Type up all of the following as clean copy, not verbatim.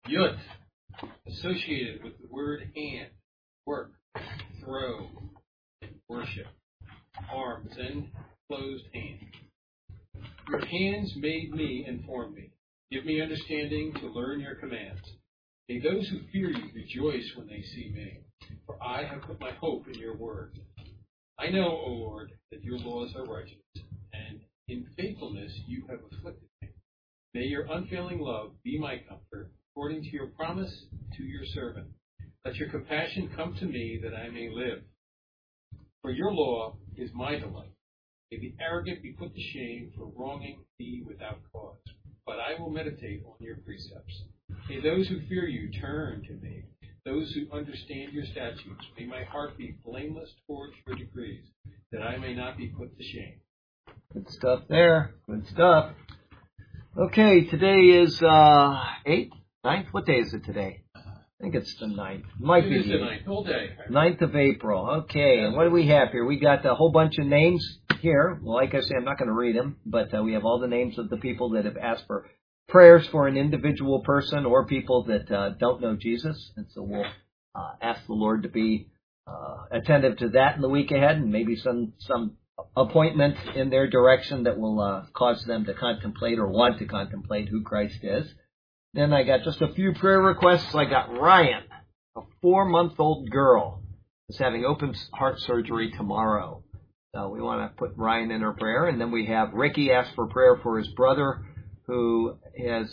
Yud, associated with the word hand, work, throw, and worship, arms and closed hands. Your hands made me and formed me. Give me understanding to learn your commands. May those who fear you rejoice when they see me, for I have put my hope in your word. I know, O Lord, that your laws are righteous, and in faithfulness you have afflicted me. May your unfailing love be my comfort, according to your promise to your servant. Let your compassion come to me that I may live. For your law is my delight. May the arrogant be put to shame for wronging me without cause. But I will meditate on your precepts. May those who fear you turn to me, those who understand your statutes. May my heart be blameless towards your decrees, that I may not be put to shame. Good stuff there. Good stuff. Okay, today is 8th? 9th? What day is it today? I think it's the 9th. Might be the 9th. Whole day. 9th of April. Okay, and what do we have here? We got a whole bunch of names here. Well, like I say, I'm not going to read them, but we have all the names of the people that have asked for prayers for an individual person or people that don't know Jesus. And so we'll ask the Lord to be attentive to that in the week ahead, and maybe some appointment in their direction that will cause them to contemplate or want to contemplate who Christ is. Then I got just a few prayer requests. I got Ryan, a 4-month-old girl, is having open heart surgery tomorrow. So we want to put Ryan in our prayer. And then we have Ricky asked for prayer for his brother who has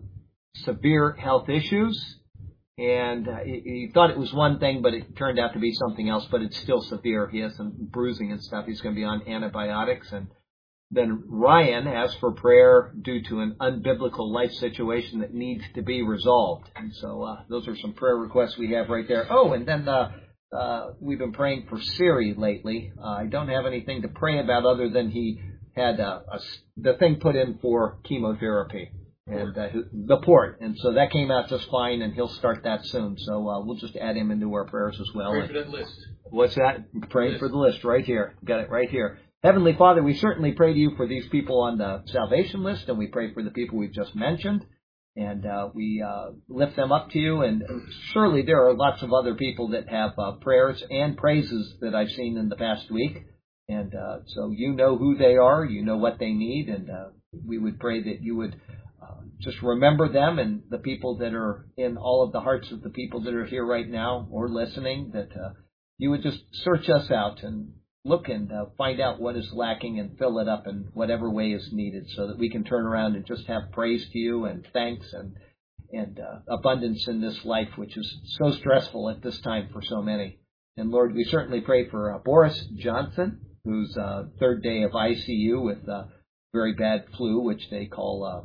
severe health issues. And he thought it was one thing, but it turned out to be something else. But it's still severe. He has some bruising and stuff. He's going to be on antibiotics. And then Ryan asked for prayer due to an unbiblical life situation that needs to be resolved. And so those are some prayer requests we have right there. Oh, and then we've been praying for Siri lately. I don't have anything to pray about other than he had the thing put in for chemotherapy and the port. And so that came out just fine, and he'll start that soon. So we'll just add him into our prayers as well. Pray for that list. What's that? Praying for the list right here. Got it right here. Heavenly Father, we certainly pray to you for these people on the salvation list, and we pray for the people we've just mentioned. And we lift them up to you. And surely there are lots of other people that have prayers and praises that I've seen in the past week. And so you know who they are. You know what they need. And we would pray that you would just remember them and the people that are in all of the hearts of the people that are here right now or listening, that you would just search us out and look and find out what is lacking and fill it up in whatever way is needed, so that we can turn around and just have praise to you and thanks and abundance in this life, which is so stressful at this time for so many. And Lord, we certainly pray for Boris Johnson, who's third day of ICU with very bad flu, which they call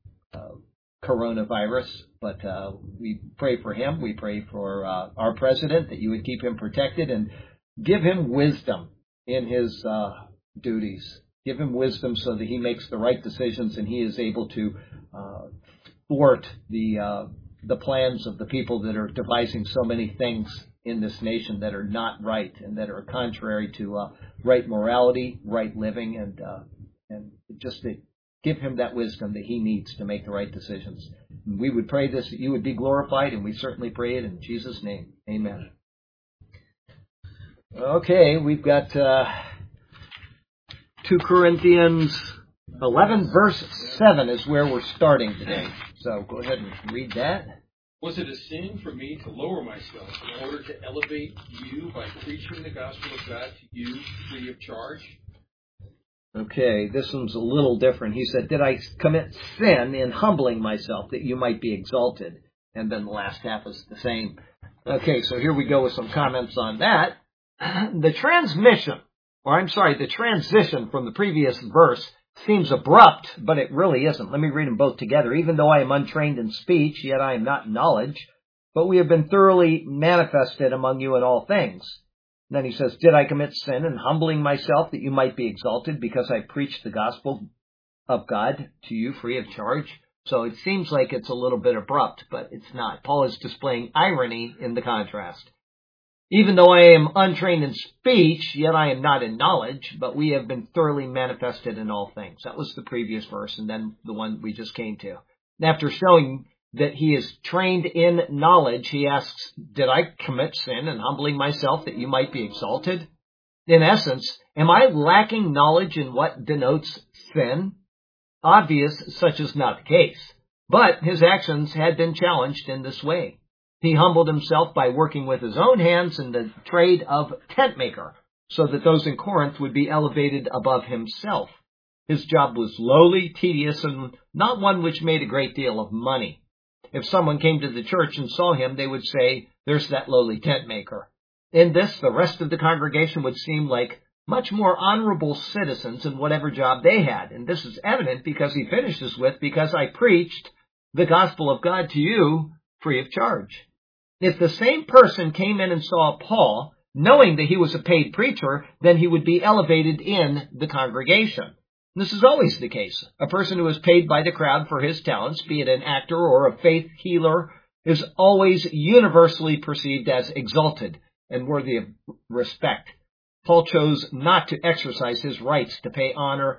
coronavirus. But we pray for him. We pray for our president, that you would keep him protected and give him wisdom in his duties. Give him wisdom so that he makes the right decisions and he is able to thwart the plans of the people that are devising so many things in this nation that are not right and that are contrary to right morality, right living, and just to give him that wisdom that he needs to make the right decisions. And we would pray this, that you would be glorified, and we certainly pray it in Jesus' name. Amen. Okay, we've got 2 Corinthians 11, verse 7 is where we're starting today. So go ahead and read that. Was it a sin for me to lower myself in order to elevate you by preaching the gospel of God to you free of charge? Okay, this one's a little different. He said, did I commit sin in humbling myself that you might be exalted? And then the last half is the same. Okay, so here we go with some comments on that. The transition from the previous verse seems abrupt, but it really isn't. Let me read them both together. Even though I am untrained in speech, yet I am not in knowledge, but we have been thoroughly manifested among you in all things. And then he says, did I commit sin in humbling myself that you might be exalted because I preached the gospel of God to you free of charge? So it seems like it's a little bit abrupt, but it's not. Paul is displaying irony in the contrast. Even though I am untrained in speech, yet I am not in knowledge, but we have been thoroughly manifested in all things. That was the previous verse, and then the one we just came to. And after showing that he is trained in knowledge, he asks, did I commit sin in humbling myself that you might be exalted? In essence, am I lacking knowledge in what denotes sin? Obvious such is not the case, but his actions had been challenged in this way. He humbled himself by working with his own hands in the trade of tent maker, so that those in Corinth would be elevated above himself. His job was lowly, tedious, and not one which made a great deal of money. If someone came to the church and saw him, they would say, there's that lowly tent maker. In this, the rest of the congregation would seem like much more honorable citizens in whatever job they had. And this is evident because he finishes with, because I preached the gospel of God to you free of charge. If the same person came in and saw Paul, knowing that he was a paid preacher, then he would be elevated in the congregation. This is always the case. A person who is paid by the crowd for his talents, be it an actor or a faith healer, is always universally perceived as exalted and worthy of respect. Paul chose not to exercise his rights to pay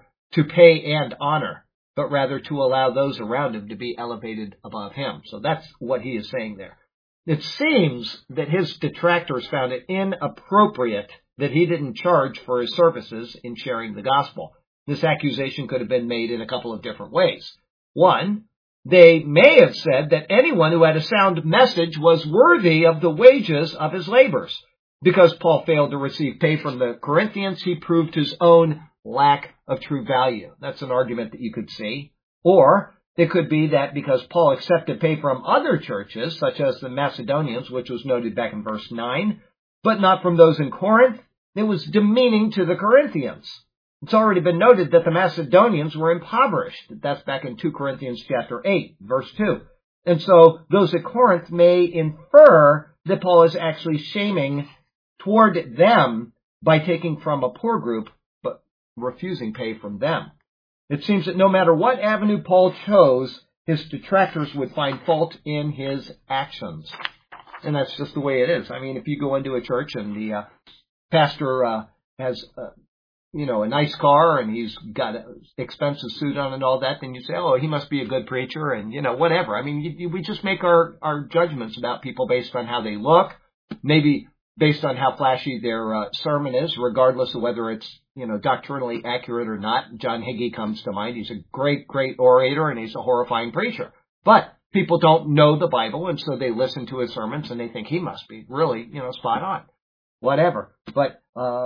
and honor, but rather to allow those around him to be elevated above him. So that's what he is saying there. It seems that his detractors found it inappropriate that he didn't charge for his services in sharing the gospel. This accusation could have been made in a couple of different ways. One, they may have said that anyone who had a sound message was worthy of the wages of his labors. Because Paul failed to receive pay from the Corinthians, he proved his own lack of true value. That's an argument that you could see. Or it could be that because Paul accepted pay from other churches, such as the Macedonians, which was noted back in verse 9, but not from those in Corinth, it was demeaning to the Corinthians. It's already been noted that the Macedonians were impoverished. That's back in 2 Corinthians chapter 8, verse 2. And so those at Corinth may infer that Paul is actually shaming toward them by taking from a poor group, but refusing pay from them. It seems that no matter what avenue Paul chose, his detractors would find fault in his actions. And that's just the way it is. I mean, if you go into a church and the pastor has a nice car and he's got an expensive suit on and all that, then you say, oh, he must be a good preacher and, whatever. I mean, we just make our judgments about people based on how they look, maybe based on how flashy their sermon is, regardless of whether it's, doctrinally accurate or not. John Hagee comes to mind. He's a great, great orator and he's a horrifying preacher. But people don't know the Bible, and so they listen to his sermons and they think he must be really, spot on. Whatever. But,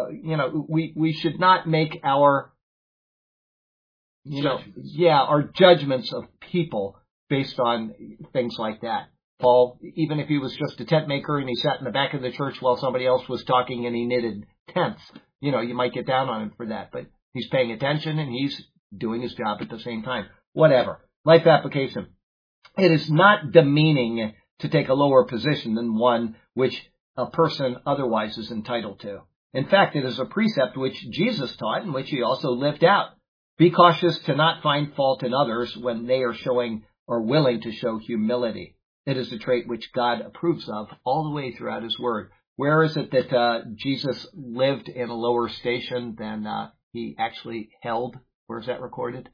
we should not make our, our judgments of people based on things like that. Paul, even if he was just a tent maker and he sat in the back of the church while somebody else was talking and he knitted tents, you might get down on him for that. But he's paying attention and he's doing his job at the same time. Whatever. Life application. It is not demeaning to take a lower position than one which a person otherwise is entitled to. In fact, it is a precept which Jesus taught and which he also lived out. Be cautious to not find fault in others when they are showing or willing to show humility. It is a trait which God approves of all the way throughout his word. Where is it that Jesus lived in a lower station than he actually held? Where is that recorded?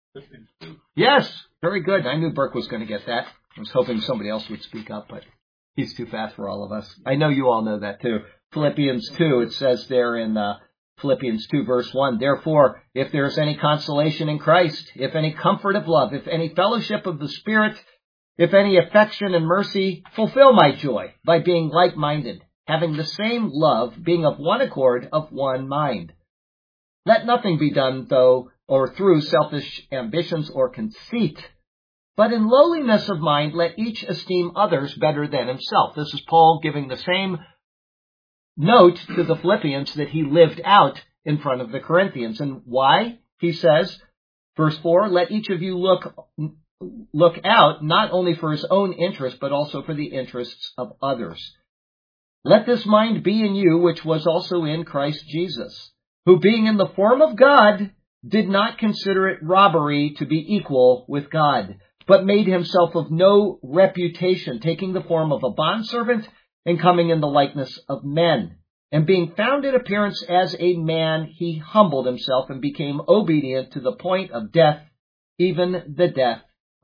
Yes, very good. I knew Burke was going to get that. I was hoping somebody else would speak up, but he's too fast for all of us. I know you all know that too. Philippians 2, it says there in Philippians 2 verse 1, therefore, if there is any consolation in Christ, if any comfort of love, if any fellowship of the Spirit, if any affection and mercy, fulfill my joy by being like-minded, having the same love, being of one accord, of one mind. Let nothing be done, though, or through selfish ambitions or conceit, but in lowliness of mind, let each esteem others better than himself. This is Paul giving the same note to the Philippians that he lived out in front of the Corinthians. And why? He says, verse 4, let each of you look out not only for his own interest, but also for the interests of others. Let this mind be in you, which was also in Christ Jesus, who being in the form of God, did not consider it robbery to be equal with God, but made himself of no reputation, taking the form of a bondservant and coming in the likeness of men. And being found in appearance as a man, he humbled himself and became obedient to the point of death, even the death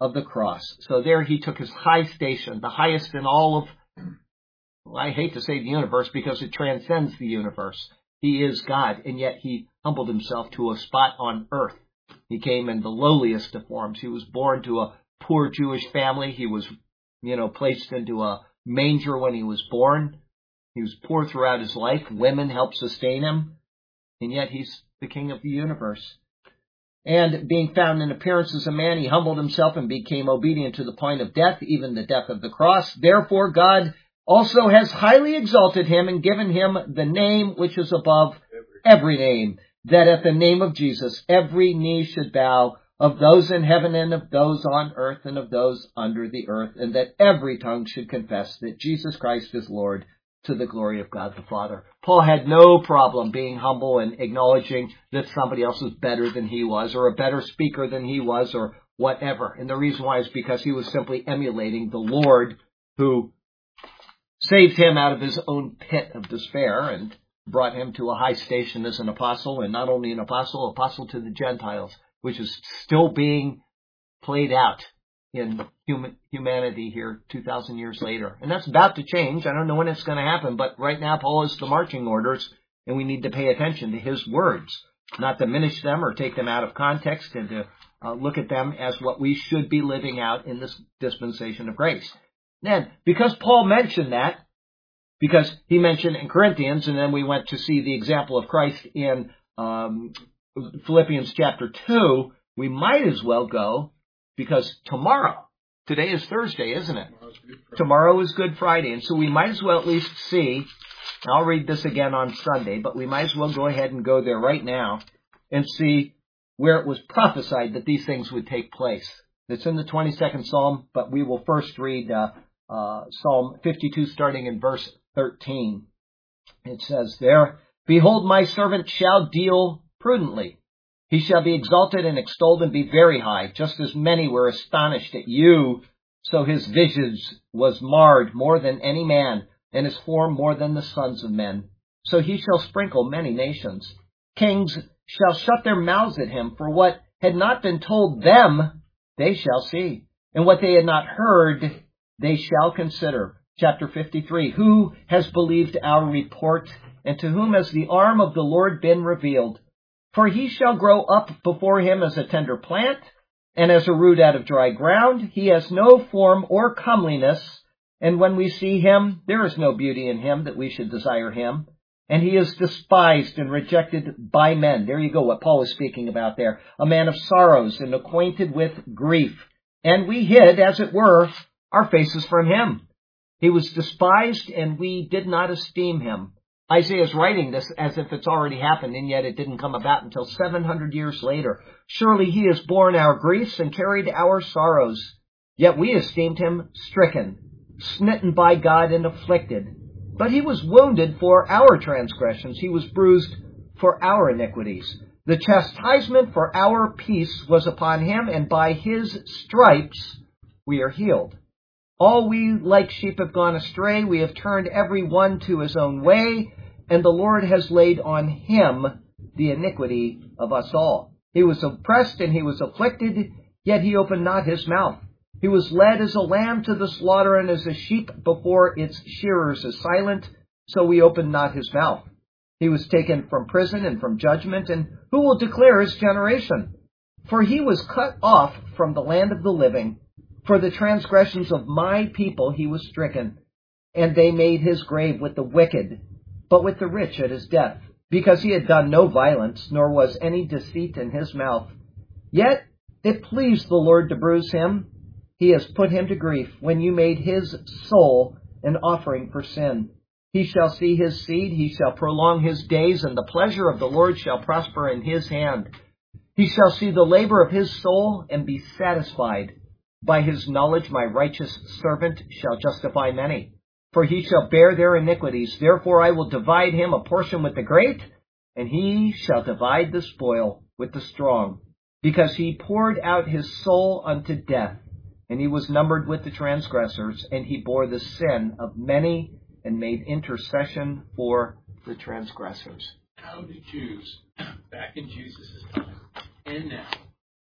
of the cross. So there he took his high station, the highest in all of, well, I hate to say the universe because it transcends the universe. He is God, and yet he humbled himself to a spot on earth. He came in the lowliest of forms. He was born to a poor Jewish family. He was, placed into a manger when he was born. He was poor throughout his life. Women helped sustain him. And yet he's the King of the universe. And being found in appearance as a man, he humbled himself and became obedient to the point of death, even the death of the cross. Therefore, God also has highly exalted him and given him the name which is above every name, that at the name of Jesus every knee should bow, of those in heaven and of those on earth and of those under the earth, and that every tongue should confess that Jesus Christ is Lord, to the glory of God the Father. Paul had no problem being humble and acknowledging that somebody else was better than he was, or a better speaker than he was, or whatever. And the reason why is because he was simply emulating the Lord who saved him out of his own pit of despair and brought him to a high station as an apostle, and not only an apostle to the Gentiles, which is still being played out in humanity here 2,000 years later. And that's about to change. I don't know when it's going to happen, but right now Paul is the marching orders, and we need to pay attention to his words, not diminish them or take them out of context, and to look at them as what we should be living out in this dispensation of grace. Then, because Paul mentioned that, because he mentioned in Corinthians, and then we went to see the example of Christ in Philippians chapter 2, we might as well go, because today is Thursday, isn't it? Tomorrow is Good Friday, and so we might as well at least see, I'll read this again on Sunday, but we might as well go ahead and go there right now and see where it was prophesied that these things would take place. It's in the 22nd Psalm, but we will first read Psalm 52 starting in verse 13. It says there, "Behold, my servant shall deal prudently. He shall be exalted and extolled and be very high. Just as many were astonished at you, so his visage was marred more than any man, and his form more than the sons of men. So he shall sprinkle many nations. Kings shall shut their mouths at him, for what had not been told them they shall see, and what they had not heard they shall consider." Chapter 53, "Who has believed our report, and to whom has the arm of the Lord been revealed? For he shall grow up before him as a tender plant, and as a root out of dry ground. He has no form or comeliness, and when we see him, there is no beauty in him that we should desire him. And he is despised and rejected by men." There you go, what Paul was speaking about there. "A man of sorrows and acquainted with grief. And we hid, as it were, our faces from him. He was despised, and we did not esteem him." Isaiah is writing this as if it's already happened, and yet it didn't come about until 700 years later. "Surely he has borne our griefs and carried our sorrows. Yet we esteemed him stricken, smitten by God and afflicted. But he was wounded for our transgressions. He was bruised for our iniquities. The chastisement for our peace was upon him, and by his stripes we are healed. All we like sheep have gone astray. We have turned every one to his own way, and the Lord has laid on him the iniquity of us all. He was oppressed and he was afflicted, yet he opened not his mouth. He was led as a lamb to the slaughter, and as a sheep before its shearers is silent, so we opened not his mouth. He was taken from prison and from judgment, and who will declare his generation? For he was cut off from the land of the living. For the transgressions of my people he was stricken, and they made his grave with the wicked, but with the rich at his death, because he had done no violence, nor was any deceit in his mouth. Yet it pleased the Lord to bruise him. He has put him to grief, when you made his soul an offering for sin. He shall see his seed, he shall prolong his days, and the pleasure of the Lord shall prosper in his hand. He shall see the labor of his soul, and be satisfied. By his knowledge my righteous servant shall justify many, for he shall bear their iniquities. Therefore I will divide him a portion with the great, and he shall divide the spoil with the strong, because he poured out his soul unto death, and he was numbered with the transgressors, and he bore the sin of many, and made intercession for the transgressors. How the Jews, back in Jesus' time, and now,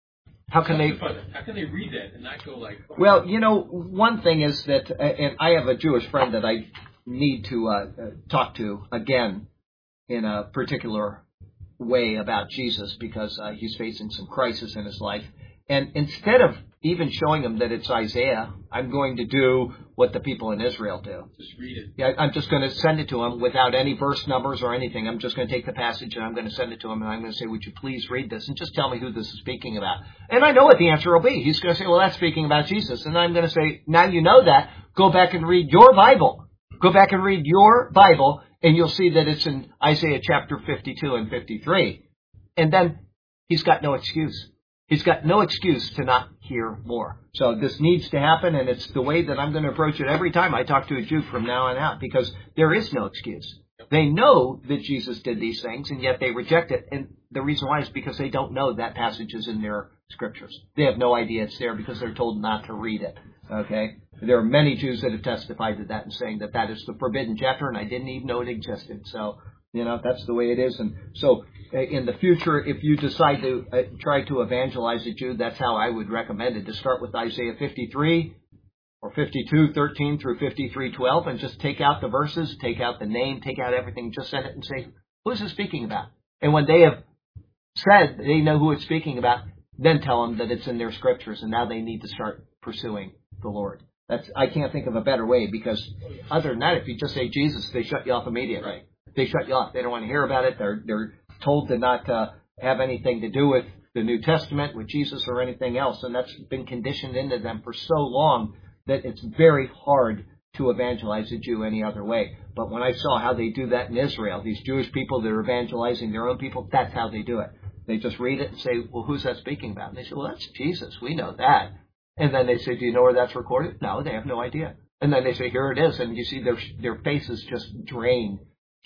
How can they? How can they read that and not go like? Oh, well, one thing is that, and I have a Jewish friend that I need to talk to again in a particular way about Jesus because he's facing some crisis in his life. And instead of even showing him that it's Isaiah, I'm going to do what the people in Israel do. Just read it. Yeah, I'm just going to send it to him without any verse numbers or anything. I'm just going to take the passage and I'm going to send it to him and I'm going to say, would you please read this and just tell me who this is speaking about? And I know what the answer will be. He's going to say, well, that's speaking about Jesus. And I'm going to say, now you know that. Go back and read your Bible. Go back and read your Bible and you'll see that it's in Isaiah chapter 52 and 53. And then he's got no excuse. He's got no excuse to not hear more. So this needs to happen, and it's the way that I'm going to approach it every time I talk to a Jew from now on out, because there is no excuse. They know that Jesus did these things, and yet they reject it. And the reason why is because they don't know that passage is in their scriptures. They have no idea it's there because they're told not to read it. Okay? There are many Jews that have testified to that and saying that that is the forbidden chapter, and I didn't even know it existed. So, that's the way it is. And so in the future, if you decide to try to evangelize a Jew, that's how I would recommend it, to start with Isaiah 53 or 52:13 through 53:12, and just take out the verses, take out the name, take out everything, just send it and say, who's it speaking about? And when they have said they know who it's speaking about, then tell them that it's in their scriptures, and now they need to start pursuing the Lord. I can't think of a better way, because other than that, if you just say Jesus, they shut you off immediately. Right. They shut you off. They don't want to hear about it. They're told to not have anything to do with the New Testament, with Jesus or anything else. And that's been conditioned into them for so long that it's very hard to evangelize a Jew any other way. But when I saw how they do that in Israel, these Jewish people that are evangelizing their own people, that's how they do it. They just read it and say, well, who's that speaking about? And they say, well, that's Jesus. We know that. And then they say, do you know where that's recorded? No, they have no idea. And then they say, here it is. And you see their faces just drain.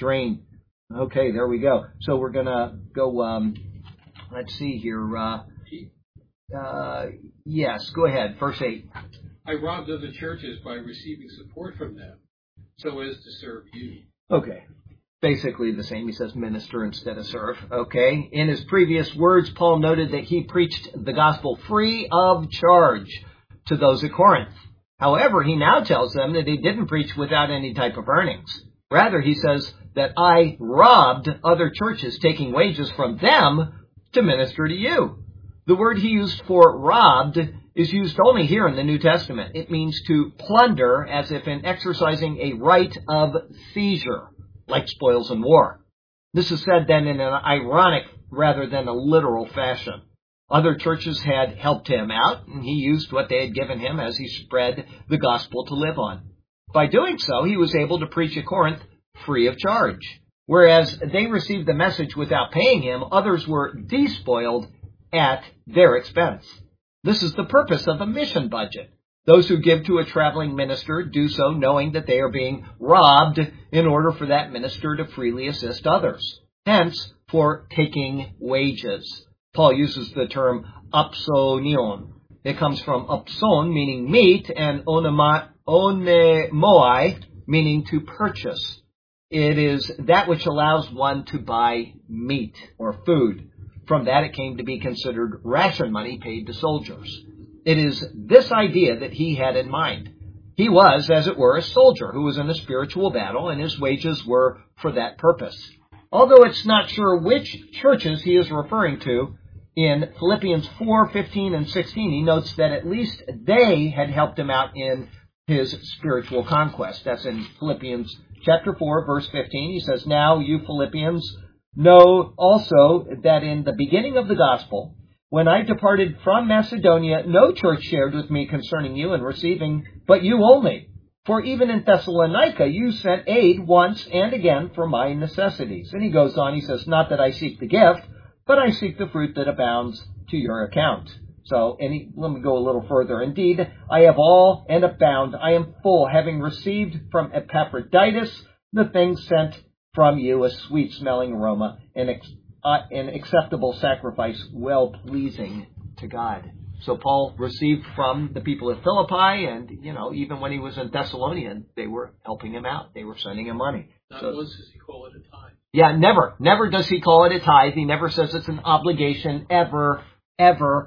Okay, there we go. So we're going to go, let's see here. Yes, go ahead. Verse 8. I robbed other churches by receiving support from them so as to serve you. Okay. Basically the same. He says minister instead of serve. Okay. In his previous words, Paul noted that he preached the gospel free of charge to those at Corinth. However, he now tells them that he didn't preach without any type of earnings. Rather, he says that I robbed other churches, taking wages from them to minister to you. The word he used for robbed is used only here in the New Testament. It means to plunder, as if in exercising a right of seizure, like spoils in war. This is said then in an ironic rather than a literal fashion. Other churches had helped him out, and he used what they had given him as he spread the gospel to live on. By doing so, he was able to preach at Corinth free of charge. Whereas they received the message without paying him, others were despoiled at their expense. This is the purpose of a mission budget. Those who give to a traveling minister do so knowing that they are being robbed in order for that minister to freely assist others. Hence, for taking wages. Paul uses the term opsonion. It comes from opson, meaning meat, and onemoi, meaning to purchase. It is that which allows one to buy meat or food. From that it came to be considered ration money paid to soldiers. It is this idea that he had in mind. He was, as it were, a soldier who was in a spiritual battle, and his wages were for that purpose. Although it's not sure which churches he is referring to, in Philippians 4:15 and 16, he notes that at least they had helped him out in his spiritual conquest. That's in Philippians chapter 4, verse 15. He says, now you Philippians know also that in the beginning of the gospel, when I departed from Macedonia, no church shared with me concerning you in receiving, but you only. For even in Thessalonica, you sent aid once and again for my necessities. And he goes on, he says, not that I seek the gift, but I seek the fruit that abounds to your account. So, let me go a little further. Indeed, I have all and abound. I am full, having received from Epaphroditus the things sent from you, a sweet-smelling aroma, an acceptable sacrifice, well-pleasing to God. So Paul received from the people at Philippi, and, even when he was in Thessalonian, they were helping him out. They were sending him money. Not once does he call it a tithe. Yeah, never. Never does he call it a tithe. He never says it's an obligation, ever, ever.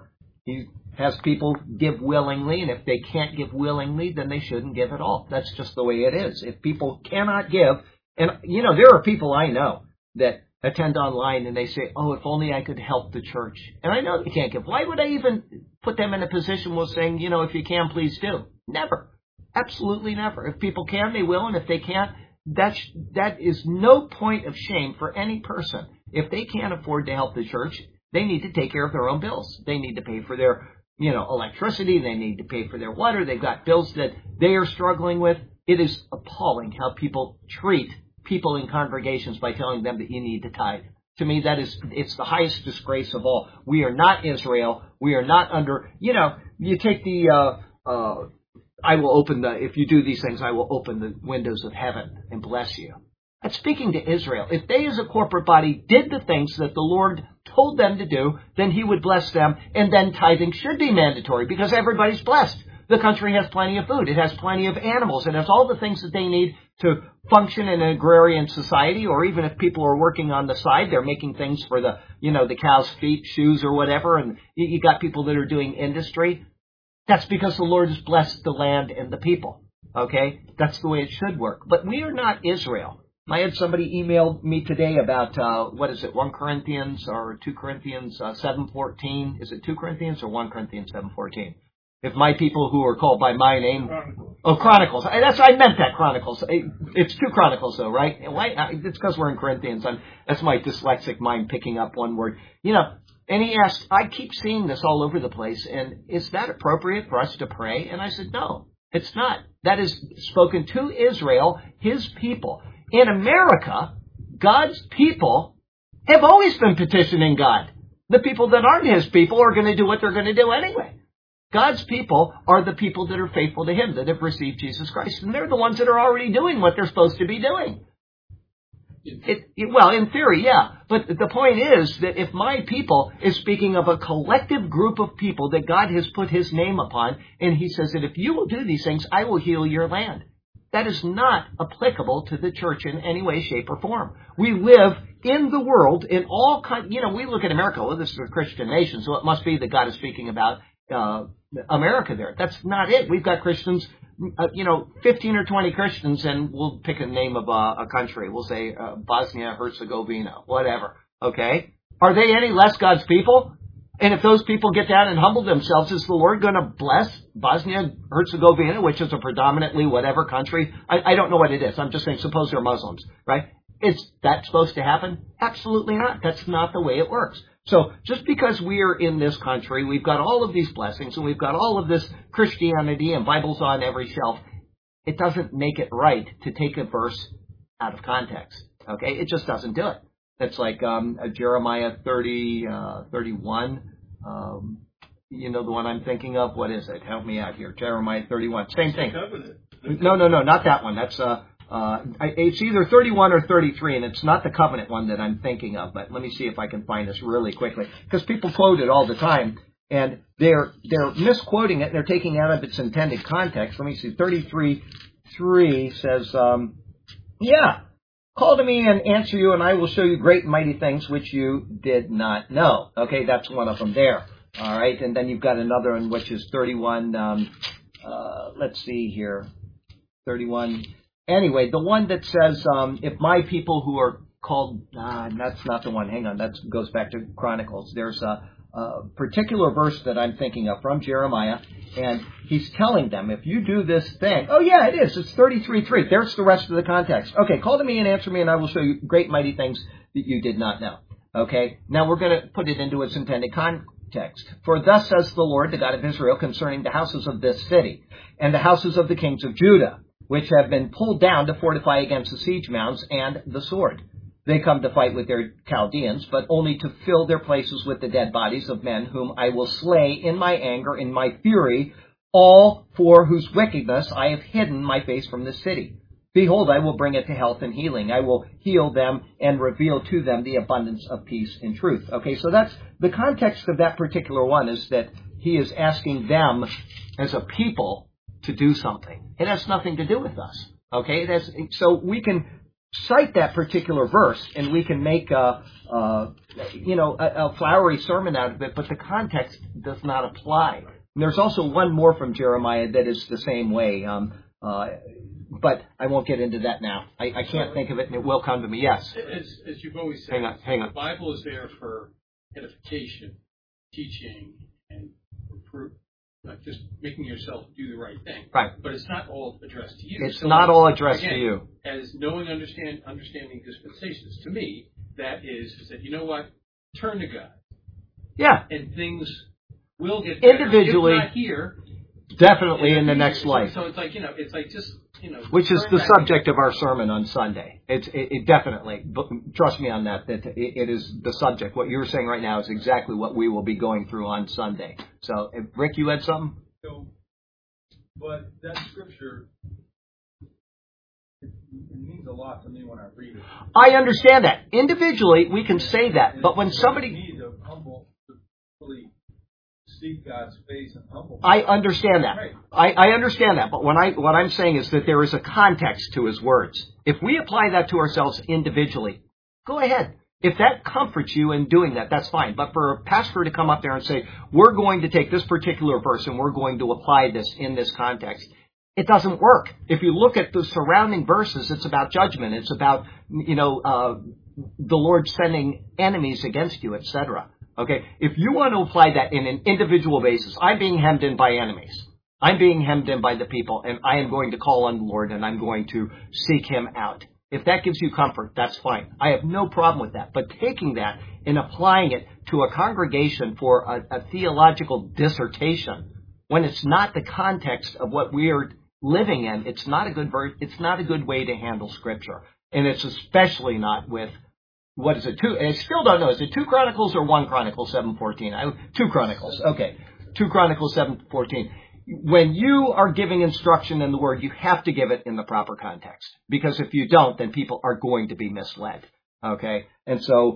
He has people give willingly, and if they can't give willingly, then they shouldn't give at all. That's just the way it is. If people cannot give, and there are people I know that attend online and they say, oh, if only I could help the church. And I know they can't give. Why would I even put them in a position where saying, if you can, please do? Never. Absolutely never. If people can, they will, and if they can't, that is no point of shame for any person. If they can't afford to help the church, they need to take care of their own bills. They need to pay for their, electricity. They need to pay for their water. They've got bills that they are struggling with. It is appalling how people treat people in congregations by telling them that you need to tithe. To me, it's the highest disgrace of all. We are not Israel. We are not under, you take the, if you do these things, I will open the windows of heaven and bless you. That's speaking to Israel. If they as a corporate body did the things that the Lord told them to do, then He would bless them, and then tithing should be mandatory because everybody's blessed. The country has plenty of food. It has plenty of animals. It has all the things that they need to function in an agrarian society, or even if people are working on the side, they're making things for the cow's feet, shoes, or whatever, and you got people that are doing industry. That's because the Lord has blessed the land and the people. Okay? That's the way it should work. But we are not Israel. I had somebody email me today about, 1 Corinthians or 2 Corinthians 7:14. Is it 2 Corinthians or 1 Corinthians 7:14? If my people who are called by my name... Chronicles. Oh, Chronicles. I meant that, Chronicles. It's 2 Chronicles, though, right? Why? It's because we're in Corinthians. That's my dyslexic mind picking up one word. And he asked, I keep seeing this all over the place, and is that appropriate for us to pray? And I said, no, it's not. That is spoken to Israel, His people. In America, God's people have always been petitioning God. The people that aren't His people are going to do what they're going to do anyway. God's people are the people that are faithful to Him, that have received Jesus Christ. And they're the ones that are already doing what they're supposed to be doing. Well, in theory, yeah. But the point is that if my people is speaking of a collective group of people that God has put His name upon, and He says that if you will do these things, I will heal your land. That is not applicable to the church in any way, shape, or form. We live in the world in all kinds. We look at America. Well, this is a Christian nation, so it must be that God is speaking about America there. That's not it. We've got Christians, 15 or 20 Christians, and we'll pick a name of a country. We'll say Bosnia, Herzegovina, whatever. Okay? Are they any less God's people? And if those people get down and humble themselves, is the Lord going to bless Bosnia, Herzegovina, which is a predominantly whatever country? I don't know what it is. I'm just saying, suppose they're Muslims, right? Is that supposed to happen? Absolutely not. That's not the way it works. So just because we are in this country, we've got all of these blessings, and we've got all of this Christianity and Bibles on every shelf, it doesn't make it right to take a verse out of context. Okay? It just doesn't do it. It's like Jeremiah 31. The one I'm thinking of. What is it? Help me out here. Jeremiah 31. Same thing. No, not that one. That's it's either 31 or 33, and it's not the covenant one that I'm thinking of. But let me see if I can find this really quickly, because people quote it all the time, and they're misquoting it, and they're taking it out of its intended context. Let me see. 33:3 says, call to me and answer you, and I will show you great and mighty things which you did not know. Okay, that's one of them there. All right, and then you've got another one, which is 31. Let's see here. 31. Anyway, the one that says, if my people who are called, that's not the one. Hang on, that goes back to Chronicles. There's a particular verse that I'm thinking of from Jeremiah, and he's telling them, if you do this thing, oh yeah, it is. It's 33:3. There's the rest of the context. Okay, call to me and answer me, and I will show you great mighty things that you did not know. Okay, now we're going to put it into its intended context. For thus says the Lord, the God of Israel, concerning the houses of this city, and the houses of the kings of Judah, which have been pulled down to fortify against the siege mounds and the sword. They come to fight with their Chaldeans, but only to fill their places with the dead bodies of men whom I will slay in my anger, in my fury, all for whose wickedness I have hidden my face from the city. Behold, I will bring it to health and healing. I will heal them and reveal to them the abundance of peace and truth. Okay, so that's the context of that particular one, is that he is asking them as a people to do something. It has nothing to do with us. Okay, so we can cite that particular verse, and we can make a flowery sermon out of it, but the context does not apply. And there's also one more from Jeremiah that is the same way, but I won't get into that now. I can't think of it, and it will come to me. Yes? As you've always said, hang on. The Bible is there for edification, teaching, and reproof. Not just making yourself do the right thing. Right. But it's not all addressed to you. It's not all addressed to again, you. As knowing, understanding dispensations, to me, that is that, you know what? Turn to God. Yeah. And things will get better. Individually. If not here. Definitely in the next life. So it's like, just, which is the subject of our sermon on Sunday. It definitely, trust me on that it is the subject. What you're saying right now is exactly what we will be going through on Sunday. So, Rick, you had something? So, but that scripture, it means a lot to me when I read it. I understand that. Individually, we can say that, but when somebody... need to really seek God's face and humble. I understand that. Right. I understand that. But what I'm saying is that there is a context to his words. If we apply that to ourselves individually, go ahead. If that comforts you in doing that, that's fine. But for a pastor to come up there and say, we're going to take this particular verse and we're going to apply this in this context, it doesn't work. If you look at the surrounding verses, it's about judgment. It's about, the Lord sending enemies against you, etc. Okay, if you want to apply that in an individual basis, I'm being hemmed in by enemies. I'm being hemmed in by the people, and I am going to call on the Lord, and I'm going to seek Him out. If that gives you comfort, that's fine. I have no problem with that. But taking that and applying it to a congregation for a theological dissertation, when it's not the context of what we are living in, it's not a good way to handle Scripture. And it's especially not with... What is it? I still don't know. Is it 2 Chronicles or 1 Chronicles 7:14? 2 Chronicles. Okay. 2 Chronicles 7:14. When you are giving instruction in the Word, you have to give it in the proper context. Because if you don't, then people are going to be misled. Okay? And so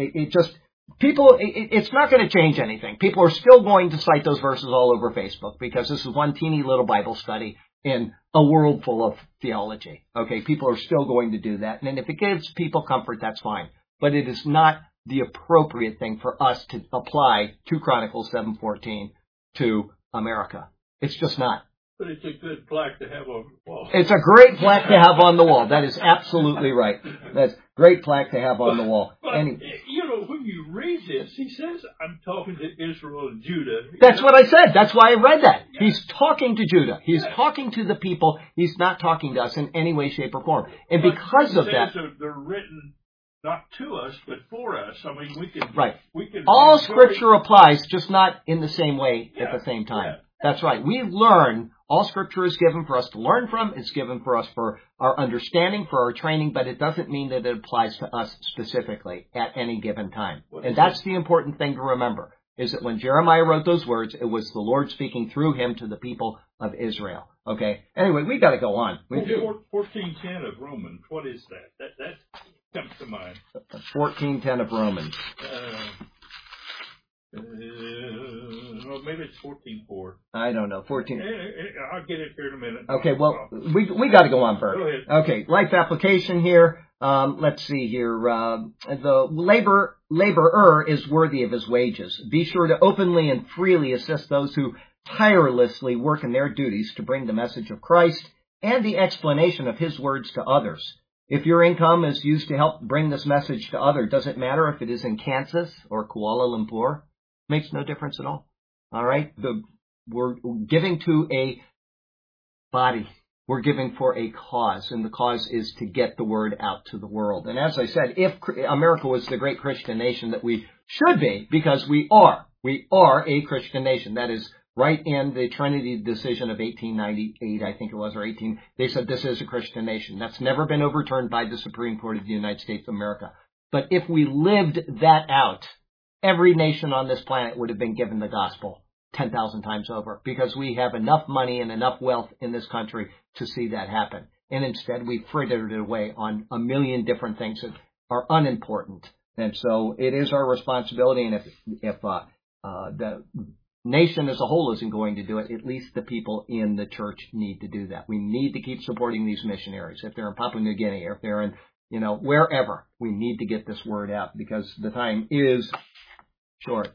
it's not going to change anything. People are still going to cite those verses all over Facebook because this is one teeny little Bible study in a world full of theology. Okay? People are still going to do that. And if it gives people comfort, that's fine. But it is not the appropriate thing for us to apply 2 Chronicles 7:14 to America. It's just not. But it's a good plaque to have on the wall. It's a great plaque to have on the wall. That is absolutely right. That's a great plaque to have on the wall. But, when you read this, he says, I'm talking to Israel and Judah. That's what I said. That's why I read that. Yeah. He's talking to Judah. He's talking to the people. He's not talking to us in any way, shape, or form. And because of that... They're written... not to us, but for us. I mean, we can... Right. We can all Scripture applies, just not in the same way at the same time. Yeah. That's right. We learn. All Scripture is given for us to learn from. It's given for us for our understanding, for our training, but it doesn't mean that it applies to us specifically at any given time. And that's the important thing to remember, is that when Jeremiah wrote those words, it was the Lord speaking through him to the people of Israel. Okay? Anyway, we got to go on. 14:10 of Romans. What is that? That comes to mind. 14:10 of Romans. Maybe it's 14:4. I don't know. 14. I'll get it here in a minute. Okay, well, we got to go on first. Go ahead. Okay, life application here. Let's see here. The laborer is worthy of his wages. Be sure to openly and freely assist those who tirelessly work in their duties to bring the message of Christ and the explanation of His words to others. If your income is used to help bring this message to others, does it matter if it is in Kansas or Kuala Lumpur? Makes no difference at all. All right? We're giving to a body. We're giving for a cause, and the cause is to get the word out to the world. And as I said, if America was the great Christian nation that we should be, because we are a Christian nation. That is right in the Trinity decision of 1898, I think it was, or 18, they said this is a Christian nation. That's never been overturned by the Supreme Court of the United States of America. But if we lived that out, every nation on this planet would have been given the gospel 10,000 times over, because we have enough money and enough wealth in this country to see that happen. And instead, we frittered it away on a million different things that are unimportant. And so it is our responsibility, and if the nation as a whole isn't going to do it, at least the people in the church need to do that. We need to keep supporting these missionaries. If they're in Papua New Guinea, or if they're in wherever. We need to get this word out because the time is short.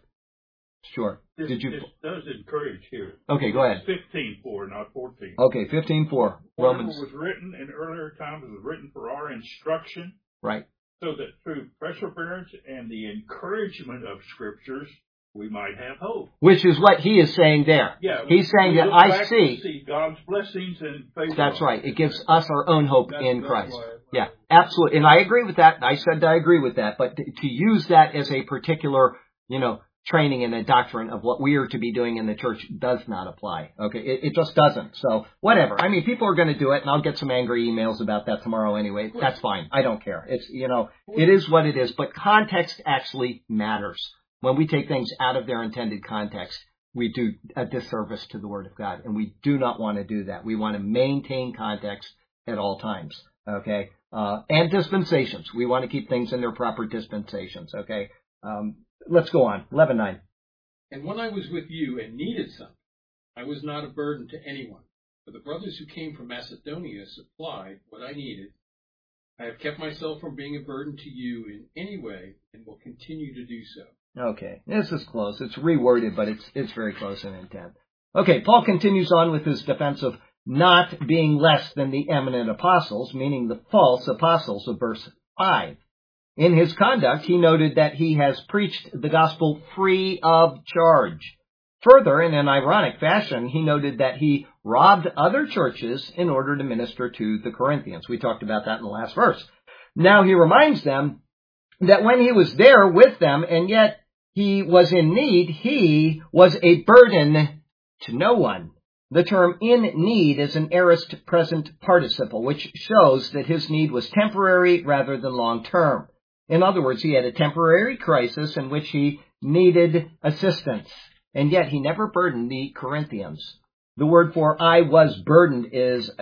Sure. This does encourage here. Okay, go ahead. 15:4, not 14. Okay, 15:4. Romans. Whatever was written in earlier times was written for our instruction. Right. So that through perseverance and the encouragement of Scriptures, we might have hope. Which is what he is saying there. Yeah, he's saying that I see God's blessings and favor. That's right. It gives us our own hope in Christ. Yeah, absolutely. And I agree with that. I said I agree with that. But to use that as a particular, training and a doctrine of what we are to be doing in the church does not apply. Okay, it just doesn't. So whatever. I mean, people are going to do it, and I'll get some angry emails about that tomorrow anyway. That's fine. I don't care. It's it is what it is. But context actually matters. When we take things out of their intended context, we do a disservice to the Word of God, and we do not want to do that. We want to maintain context at all times. Okay, and dispensations. We want to keep things in their proper dispensations. Okay. Let's go on. 11:9. And when I was with you and needed something, I was not a burden to anyone. For the brothers who came from Macedonia supplied what I needed. I have kept myself from being a burden to you in any way and will continue to do so. Okay. This is close. It's reworded, but it's very close in intent. Okay. Paul continues on with his defense of not being less than the eminent apostles, meaning the false apostles of verse 5. In his conduct, he noted that he has preached the gospel free of charge. Further, in an ironic fashion, he noted that he robbed other churches in order to minister to the Corinthians. We talked about that in the last verse. Now he reminds them that when he was there with them and yet he was in need, he was a burden to no one. The term in need is an aorist present participle, which shows that his need was temporary rather than long-term. In other words, he had a temporary crisis in which he needed assistance, and yet he never burdened the Corinthians. The word for I was burdened is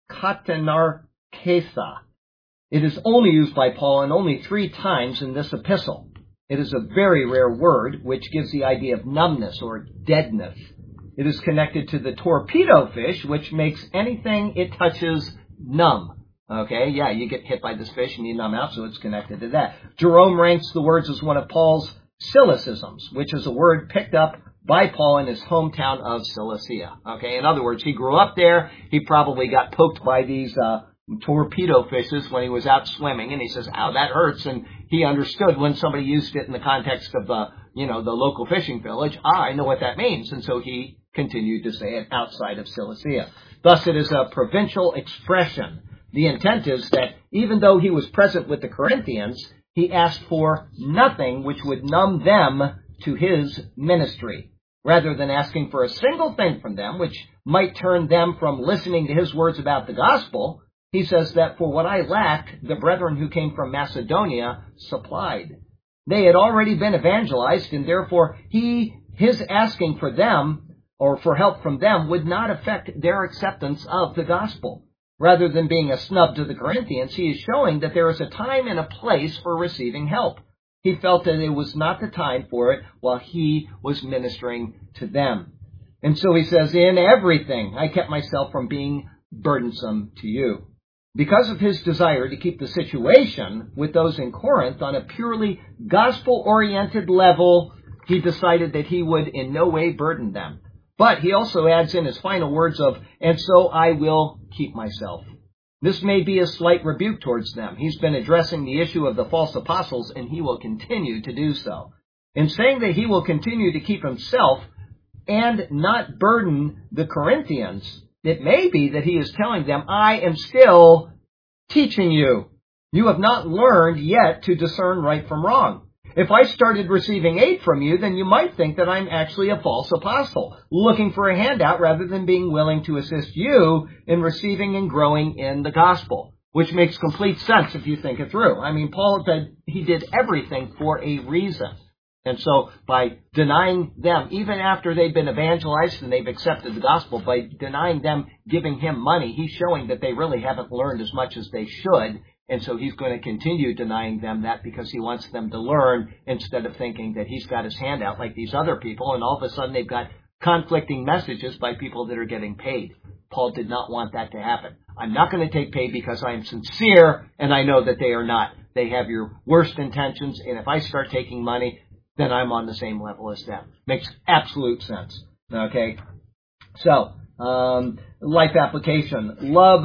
katenarkesa. It is only used by Paul and only 3 times in this epistle. It is a very rare word which gives the idea of numbness or deadness. It is connected to the torpedo fish, which makes anything it touches numb. Okay, yeah, you get hit by this fish and you numb out, so it's connected to that. Jerome ranks the words as one of Paul's syllogisms, which is a word picked up by Paul in his hometown of Cilicia. Okay, in other words, he grew up there. He probably got poked by these torpedo fishes when he was out swimming, and he says, "Ow, that hurts." And he understood when somebody used it in the context of the local fishing village. I know what that means, and so he continued to say it outside of Cilicia. Thus, it is a provincial expression. The intent is that even though he was present with the Corinthians, he asked for nothing which would numb them to his ministry. Rather than asking for a single thing from them, which might turn them from listening to his words about the gospel, he says that for what I lacked, the brethren who came from Macedonia supplied. They had already been evangelized, and therefore his asking for them, or for help from them, would not affect their acceptance of the gospel. Rather than being a snub to the Corinthians, he is showing that there is a time and a place for receiving help. He felt that it was not the time for it while he was ministering to them. And so he says, in everything, I kept myself from being burdensome to you. Because of his desire to keep the situation with those in Corinth on a purely gospel-oriented level, he decided that he would in no way burden them. But he also adds in his final words of, and so I will keep myself. This may be a slight rebuke towards them. He's been addressing the issue of the false apostles, and he will continue to do so. In saying that he will continue to keep himself and not burden the Corinthians, it may be that he is telling them, I am still teaching you. You have not learned yet to discern right from wrong. If I started receiving aid from you, then you might think that I'm actually a false apostle, looking for a handout rather than being willing to assist you in receiving and growing in the gospel, which makes complete sense if you think it through. I mean, Paul said he did everything for a reason. And so by denying them, even after they've been evangelized and they've accepted the gospel, by denying them giving him money, he's showing that they really haven't learned as much as they should. And so he's going to continue denying them that because he wants them to learn instead of thinking that he's got his hand out like these other people. And all of a sudden they've got conflicting messages by people that are getting paid. Paul did not want that to happen. I'm not going to take pay because I am sincere and I know that they are not. They have your worst intentions, and if I start taking money, then I'm on the same level as them. Makes absolute sense. Okay? So, life application. Love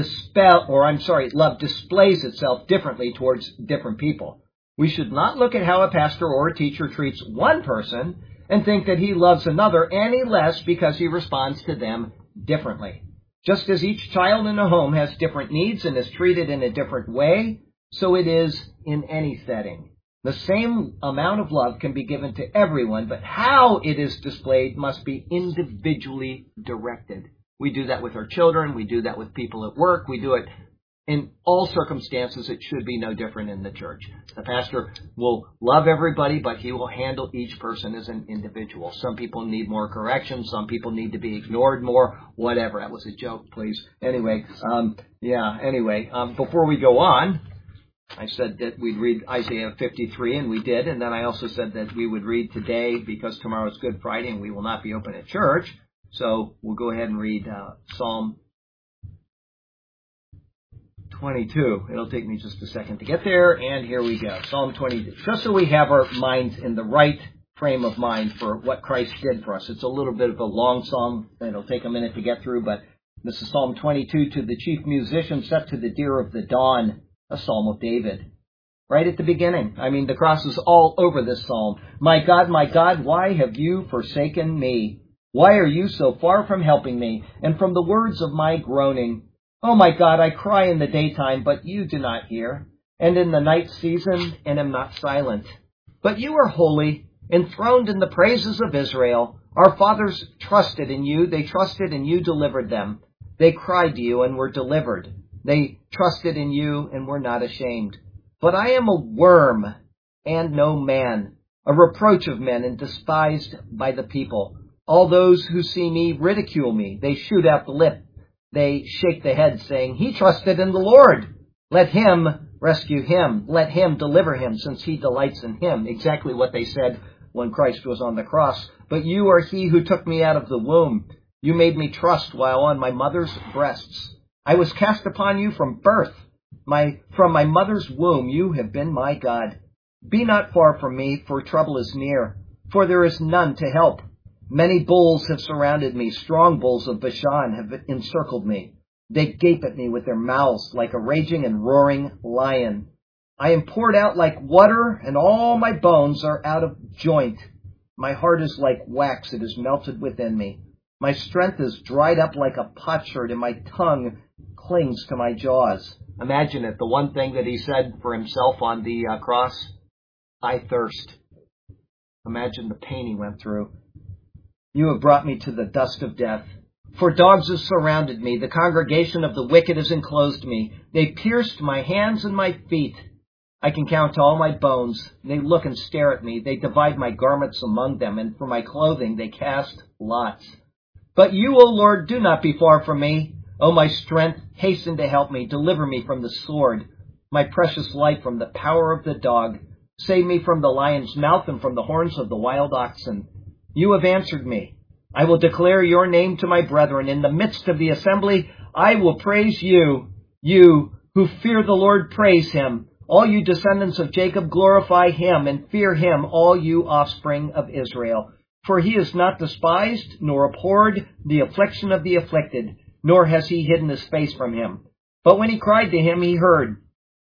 displays itself differently towards different people. We should not look at how a pastor or a teacher treats one person and think that he loves another any less because he responds to them differently. Just as each child in a home has different needs and is treated in a different way, so it is in any setting. The same amount of love can be given to everyone, but how it is displayed must be individually directed. We do that with our children. We do that with people at work. We do it in all circumstances. It should be no different in the church. The pastor will love everybody, but he will handle each person as an individual. Some people need more correction. Some people need to be ignored more. Whatever. That was a joke, please. Anyway, before we go on, I said that we'd read Isaiah 53, and we did. And then I also said that we would read today because tomorrow is Good Friday and we will not be open at church. So we'll go ahead and read Psalm 22. It'll take me just a second to get there, and here we go. Psalm 22. Just so we have our minds in the right frame of mind for what Christ did for us. It's a little bit of a long psalm. It'll take a minute to get through, but this is Psalm 22, to the chief musician, set to the deer of the dawn, a psalm of David. Right at the beginning. I mean, the cross is all over this psalm. My God, why have you forsaken me? Why are you so far from helping me and from the words of my groaning? Oh my God, I cry in the daytime, but you do not hear, and in the night season, and am not silent. But you are holy, enthroned in the praises of Israel. Our fathers trusted in you. They trusted and you delivered them. They cried to you and were delivered. They trusted in you and were not ashamed. But I am a worm and no man, a reproach of men and despised by the people. All those who see me ridicule me. They shoot out the lip. They shake the head, saying, he trusted in the Lord. Let him rescue him. Let him deliver him, since he delights in him. Exactly what they said when Christ was on the cross. But you are he who took me out of the womb. You made me trust while on my mother's breasts. I was cast upon you from birth. From my mother's womb you have been my God. Be not far from me, for trouble is near, for there is none to help. Many bulls have surrounded me. Strong bulls of Bashan have encircled me. They gape at me with their mouths like a raging and roaring lion. I am poured out like water, and all my bones are out of joint. My heart is like wax. It is melted within me. My strength is dried up like a potsherd, and my tongue clings to my jaws. Imagine it. The one thing that he said for himself on the cross, I thirst. Imagine the pain he went through. You have brought me to the dust of death. For dogs have surrounded me. The congregation of the wicked has enclosed me. They pierced my hands and my feet. I can count all my bones. They look and stare at me. They divide my garments among them, and for my clothing they cast lots. But you, O Lord, do not be far from me. O my strength, hasten to help me. Deliver me from the sword, my precious life from the power of the dog. Save me from the lion's mouth and from the horns of the wild oxen. You have answered me. I will declare your name to my brethren. In the midst of the assembly, I will praise you. You who fear the Lord, praise him. All you descendants of Jacob, glorify him, and fear him, all you offspring of Israel. For he has not despised nor abhorred the affliction of the afflicted, nor has he hidden his face from him. But when he cried to him, he heard.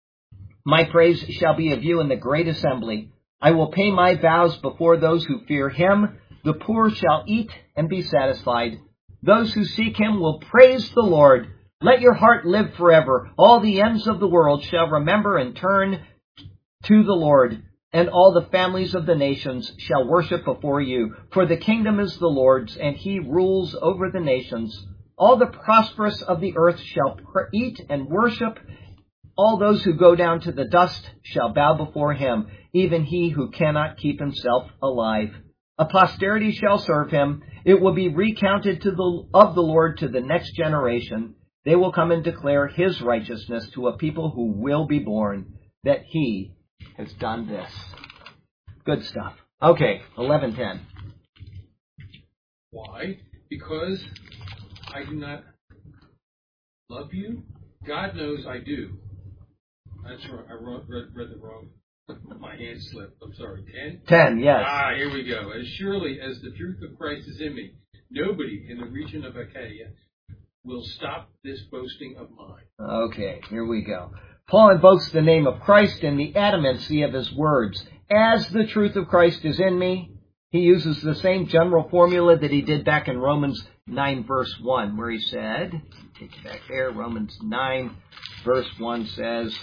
My praise shall be of you in the great assembly. I will pay my vows before those who fear him. The poor shall eat and be satisfied. Those who seek him will praise the Lord. Let your heart live forever. All the ends of the world shall remember and turn to the Lord, and all the families of the nations shall worship before you. For the kingdom is the Lord's, and he rules over the nations. All the prosperous of the earth shall eat and worship. All those who go down to the dust shall bow before him, even he who cannot keep himself alive. A posterity shall serve him. It will be recounted of the Lord to the next generation. They will come and declare his righteousness to a people who will be born, that he has done this. Good stuff. Okay, 11:10. Why? Because I do not love you? God knows I do. That's right. I read the wrong. My hand slipped. I'm sorry. 10? 10, yes. Here we go. As surely as the truth of Christ is in me, nobody in the region of Achaia will stop this boasting of mine. Okay, here we go. Paul invokes the name of Christ and the adamancy of his words. As the truth of Christ is in me, he uses the same general formula that he did back in Romans 9, verse 1, where he said, take it back there, Romans 9, verse 1 says,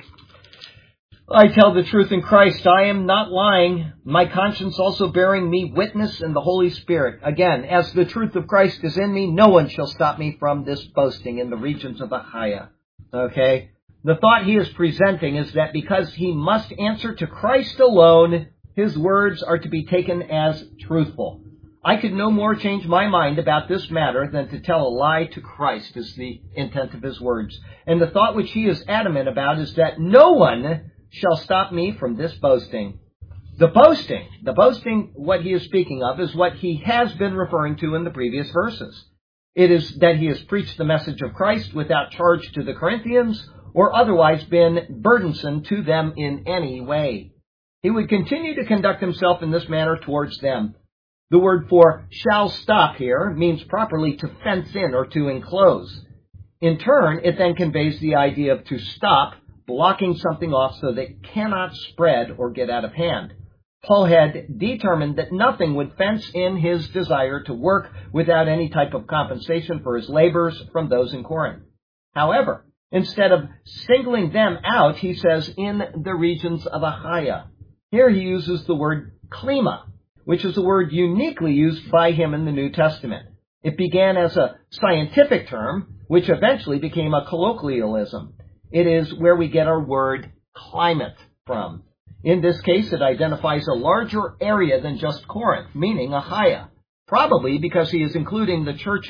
I tell the truth in Christ, I am not lying, my conscience also bearing me witness in the Holy Spirit. Again, as the truth of Christ is in me, no one shall stop me from this boasting in the regions of Achaia. Okay? The thought he is presenting is that because he must answer to Christ alone, his words are to be taken as truthful. I could no more change my mind about this matter than to tell a lie to Christ, is the intent of his words. And the thought which he is adamant about is that no one shall stop me from this boasting. The boasting, what he is speaking of, is what he has been referring to in the previous verses. It is that he has preached the message of Christ without charge to the Corinthians, or otherwise been burdensome to them in any way. He would continue to conduct himself in this manner towards them. The word for shall stop here means properly to fence in or to enclose. In turn, it then conveys the idea of to stop, blocking something off so that it cannot spread or get out of hand. Paul had determined that nothing would fence in his desire to work without any type of compensation for his labors from those in Corinth. However, instead of singling them out, he says, in the regions of Achaia. Here he uses the word klima, which is a word uniquely used by him in the New Testament. It began as a scientific term, which eventually became a colloquialism. It is where we get our word climate from. In this case, it identifies a larger area than just Corinth, meaning Achaia, probably because he is including the church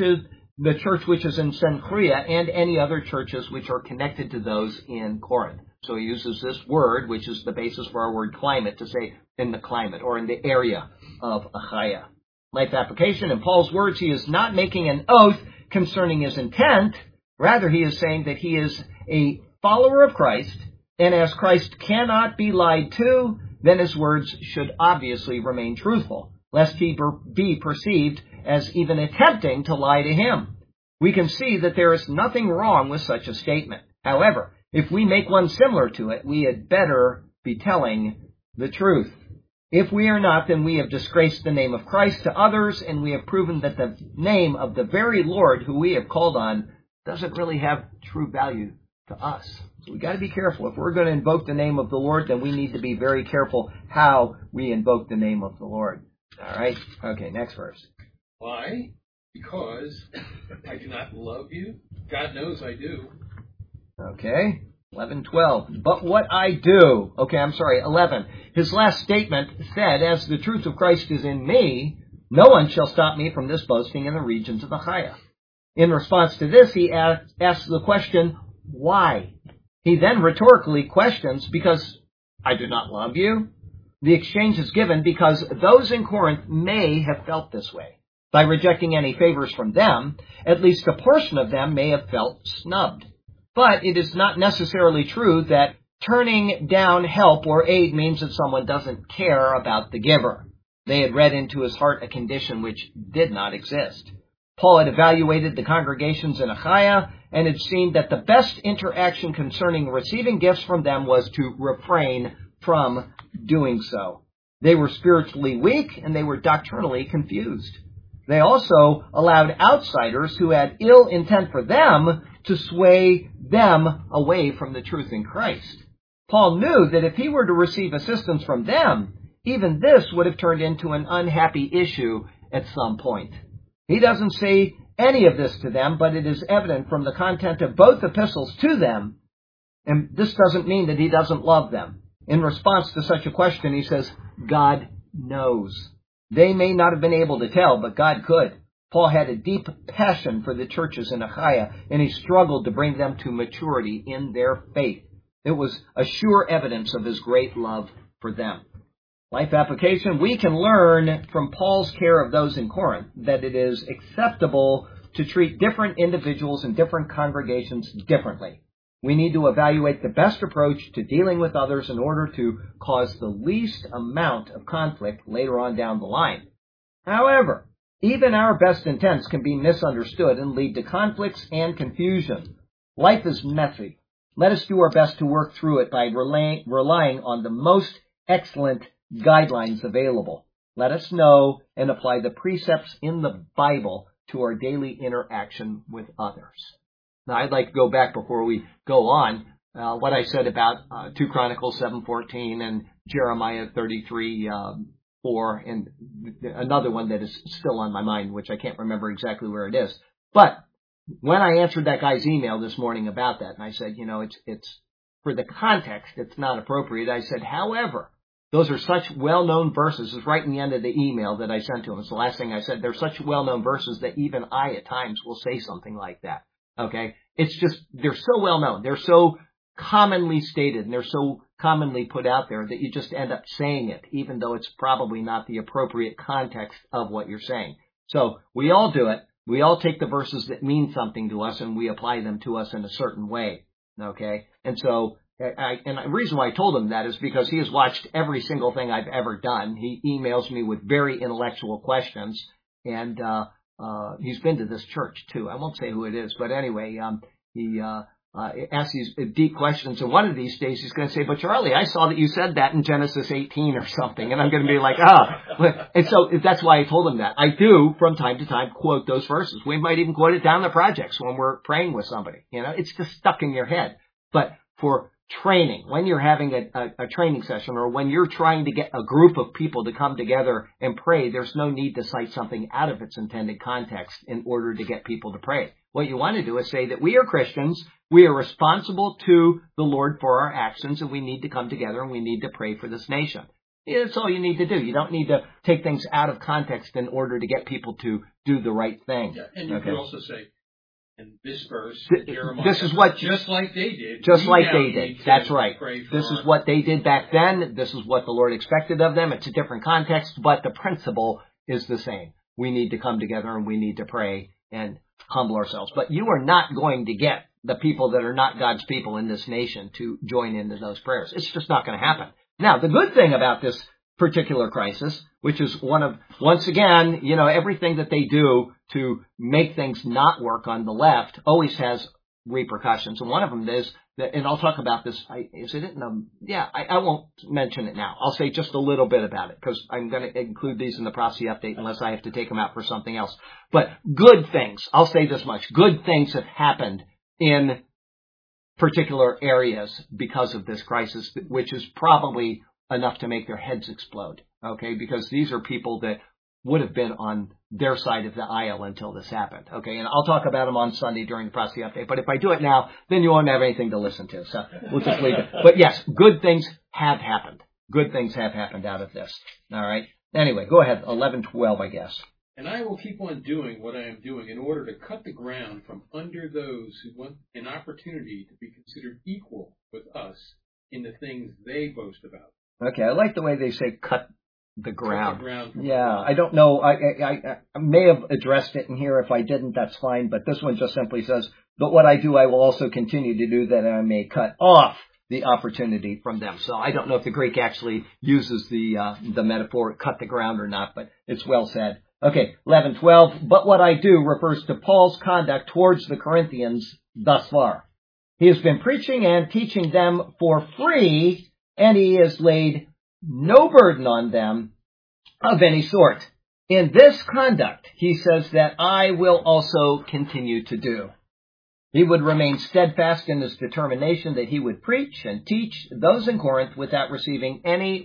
which is in Cenchrea and any other churches which are connected to those in Corinth. So he uses this word, which is the basis for our word climate, to say in the climate or in the area of Achaia. Life application, in Paul's words, he is not making an oath concerning his intent. Rather, he is saying that he is a follower of Christ, and as Christ cannot be lied to, then his words should obviously remain truthful, lest he be perceived as even attempting to lie to him. We can see that there is nothing wrong with such a statement. However, if we make one similar to it, we had better be telling the truth. If we are not, then we have disgraced the name of Christ to others, and we have proven that the name of the very Lord who we have called on doesn't really have true value to us. So we got to be careful. If we're going to invoke the name of the Lord, then we need to be very careful how we invoke the name of the Lord. All right? Okay, next verse. Why? Because I do not love you? God knows I do. Okay, 11:12. But what I do. Okay, I'm sorry, 11. His last statement said, as the truth of Christ is in me, no one shall stop me from this boasting in the regions of Achaia. In response to this, he asks the question, why? He then rhetorically questions, because I do not love you? The exchange is given because those in Corinth may have felt this way. By rejecting any favors from them, at least a portion of them may have felt snubbed. But it is not necessarily true that turning down help or aid means that someone doesn't care about the giver. They had read into his heart a condition which did not exist. Paul had evaluated the congregations in Achaia and had seen that the best interaction concerning receiving gifts from them was to refrain from doing so. They were spiritually weak and they were doctrinally confused. They also allowed outsiders who had ill intent for them to sway them away from the truth in Christ. Paul knew that if he were to receive assistance from them, even this would have turned into an unhappy issue at some point. He doesn't say any of this to them, but it is evident from the content of both epistles to them, and this doesn't mean that he doesn't love them. In response to such a question, he says, God knows. They may not have been able to tell, but God could. Paul had a deep passion for the churches in Achaia, and he struggled to bring them to maturity in their faith. It was a sure evidence of his great love for them. Life application, we can learn from Paul's care of those in Corinth that it is acceptable to treat different individuals and different congregations differently. We need to evaluate the best approach to dealing with others in order to cause the least amount of conflict later on down the line. However, even our best intents can be misunderstood and lead to conflicts and confusion. Life is messy. Let us do our best to work through it by relying on the most excellent guidelines available. Let us know and apply the precepts in the Bible to our daily interaction with others. Now, I'd like to go back before we go on, what I said about 2 Chronicles 7:14 and Jeremiah 33:4, and another one that is still on my mind, which I can't remember exactly where it is. But when I answered that guy's email this morning about that, and I said, it's for the context, it's not appropriate. I said, however, those are such well-known verses. It's right in the end of the email that I sent to him. It's the last thing I said. They're such well-known verses that even I, at times, will say something like that. Okay? It's just, they're so well-known. They're so commonly stated, and they're so commonly put out there that you just end up saying it, even though it's probably not the appropriate context of what you're saying. So we all do it. We all take the verses that mean something to us, and we apply them to us in a certain way. Okay? And so, and the reason why I told him that is because he has watched every single thing I've ever done. He emails me with very intellectual questions, and he's been to this church too. I won't say who it is, but anyway, he asks these deep questions, and one of these days he's going to say, "But Charlie, I saw that you said that in Genesis 18 or something," and I'm going to be like, And so that's why I told him that. I do, from time to time, quote those verses. We might even quote it down the projects when we're praying with somebody. It's just stuck in your head. But for training, when you're having a training session, or when you're trying to get a group of people to come together and pray, there's no need to cite something out of its intended context in order to get people to pray. What you want to do is say that we are Christians, we are responsible to the Lord for our actions, and we need to come together and we need to pray for this nation. That's all you need to do. You don't need to take things out of context in order to get people to do the right thing. Yeah, and you could also say, in this verse, Jeremiah, this is what, just like they did. Just like they did. That's right. This is our... what they did back then. This is what the Lord expected of them. It's a different context, but the principle is the same. We need to come together and we need to pray and humble ourselves. But you are not going to get the people that are not God's people in this nation to join into those prayers. It's just not going to happen. Now, the good thing about this particular crisis, which is once again, everything that they do to make things not work on the left always has repercussions. And one of them is that, and I'll talk about this, I won't mention it now. I'll say just a little bit about it, because I'm going to include these in the prophecy update unless I have to take them out for something else. But good things, I'll say this much, good things have happened in particular areas because of this crisis, which is probably enough to make their heads explode, okay? Because these are people that would have been on their side of the aisle until this happened, okay? And I'll talk about them on Sunday during the prophecy update, but if I do it now, then you won't have anything to listen to, so we'll just leave it. But yes, good things have happened. Good things have happened out of this, all right? Anyway, go ahead, 11:12, I guess. And I will keep on doing what I am doing in order to cut the ground from under those who want an opportunity to be considered equal with us in the things they boast about. Okay, I like the way they say cut the ground. Cut the ground. Yeah, I don't know. I may have addressed it in here. If I didn't, that's fine. But this one just simply says, but what I do, I will also continue to do, that I may cut off the opportunity from them. So I don't know if the Greek actually uses the metaphor cut the ground or not, but it's well said. Okay, 11:12. But what I do refers to Paul's conduct towards the Corinthians thus far. He has been preaching and teaching them for free, and he has laid no burden on them of any sort. In this conduct, he says that I will also continue to do. He would remain steadfast in his determination that he would preach and teach those in Corinth without receiving any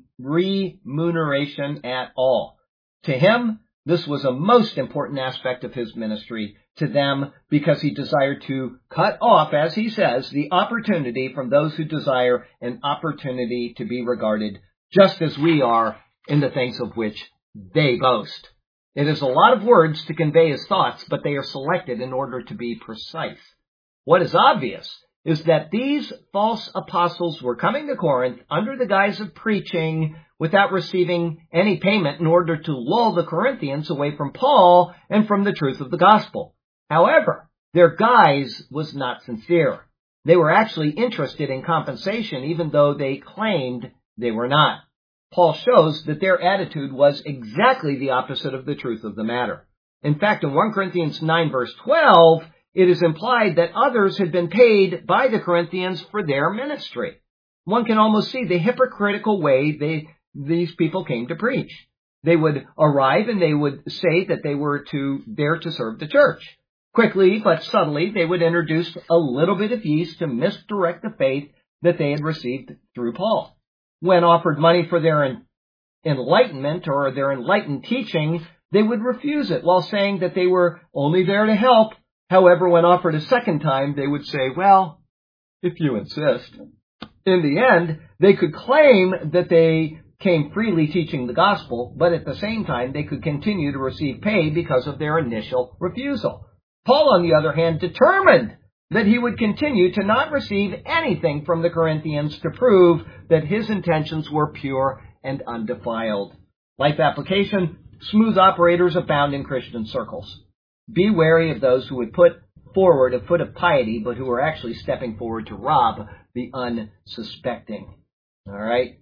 remuneration at all. To him, this was a most important aspect of his ministry to them, because he desired to cut off, as he says, the opportunity from those who desire an opportunity to be regarded just as we are in the things of which they boast. It is a lot of words to convey his thoughts, but they are selected in order to be precise. What is obvious is that these false apostles were coming to Corinth under the guise of preaching without receiving any payment in order to lull the Corinthians away from Paul and from the truth of the gospel. However, their guise was not sincere. They were actually interested in compensation, even though they claimed they were not. Paul shows that their attitude was exactly the opposite of the truth of the matter. In fact, in 1 Corinthians 9 verse 12, it is implied that others had been paid by the Corinthians for their ministry. One can almost see the hypocritical way these people came to preach. They would arrive and they would say that they were there to serve the church. Quickly but subtly, they would introduce a little bit of yeast to misdirect the faith that they had received through Paul. When offered money for their enlightenment or their enlightened teaching, they would refuse it while saying that they were only there to help. However, when offered a second time, they would say, well, if you insist. In the end, they could claim that they came freely teaching the gospel, but at the same time, they could continue to receive pay because of their initial refusal. Paul, on the other hand, determined that he would continue to not receive anything from the Corinthians to prove that his intentions were pure and undefiled. Life application: smooth operators abound in Christian circles. Be wary of those who would put forward a foot of piety, but who are actually stepping forward to rob the unsuspecting. All right?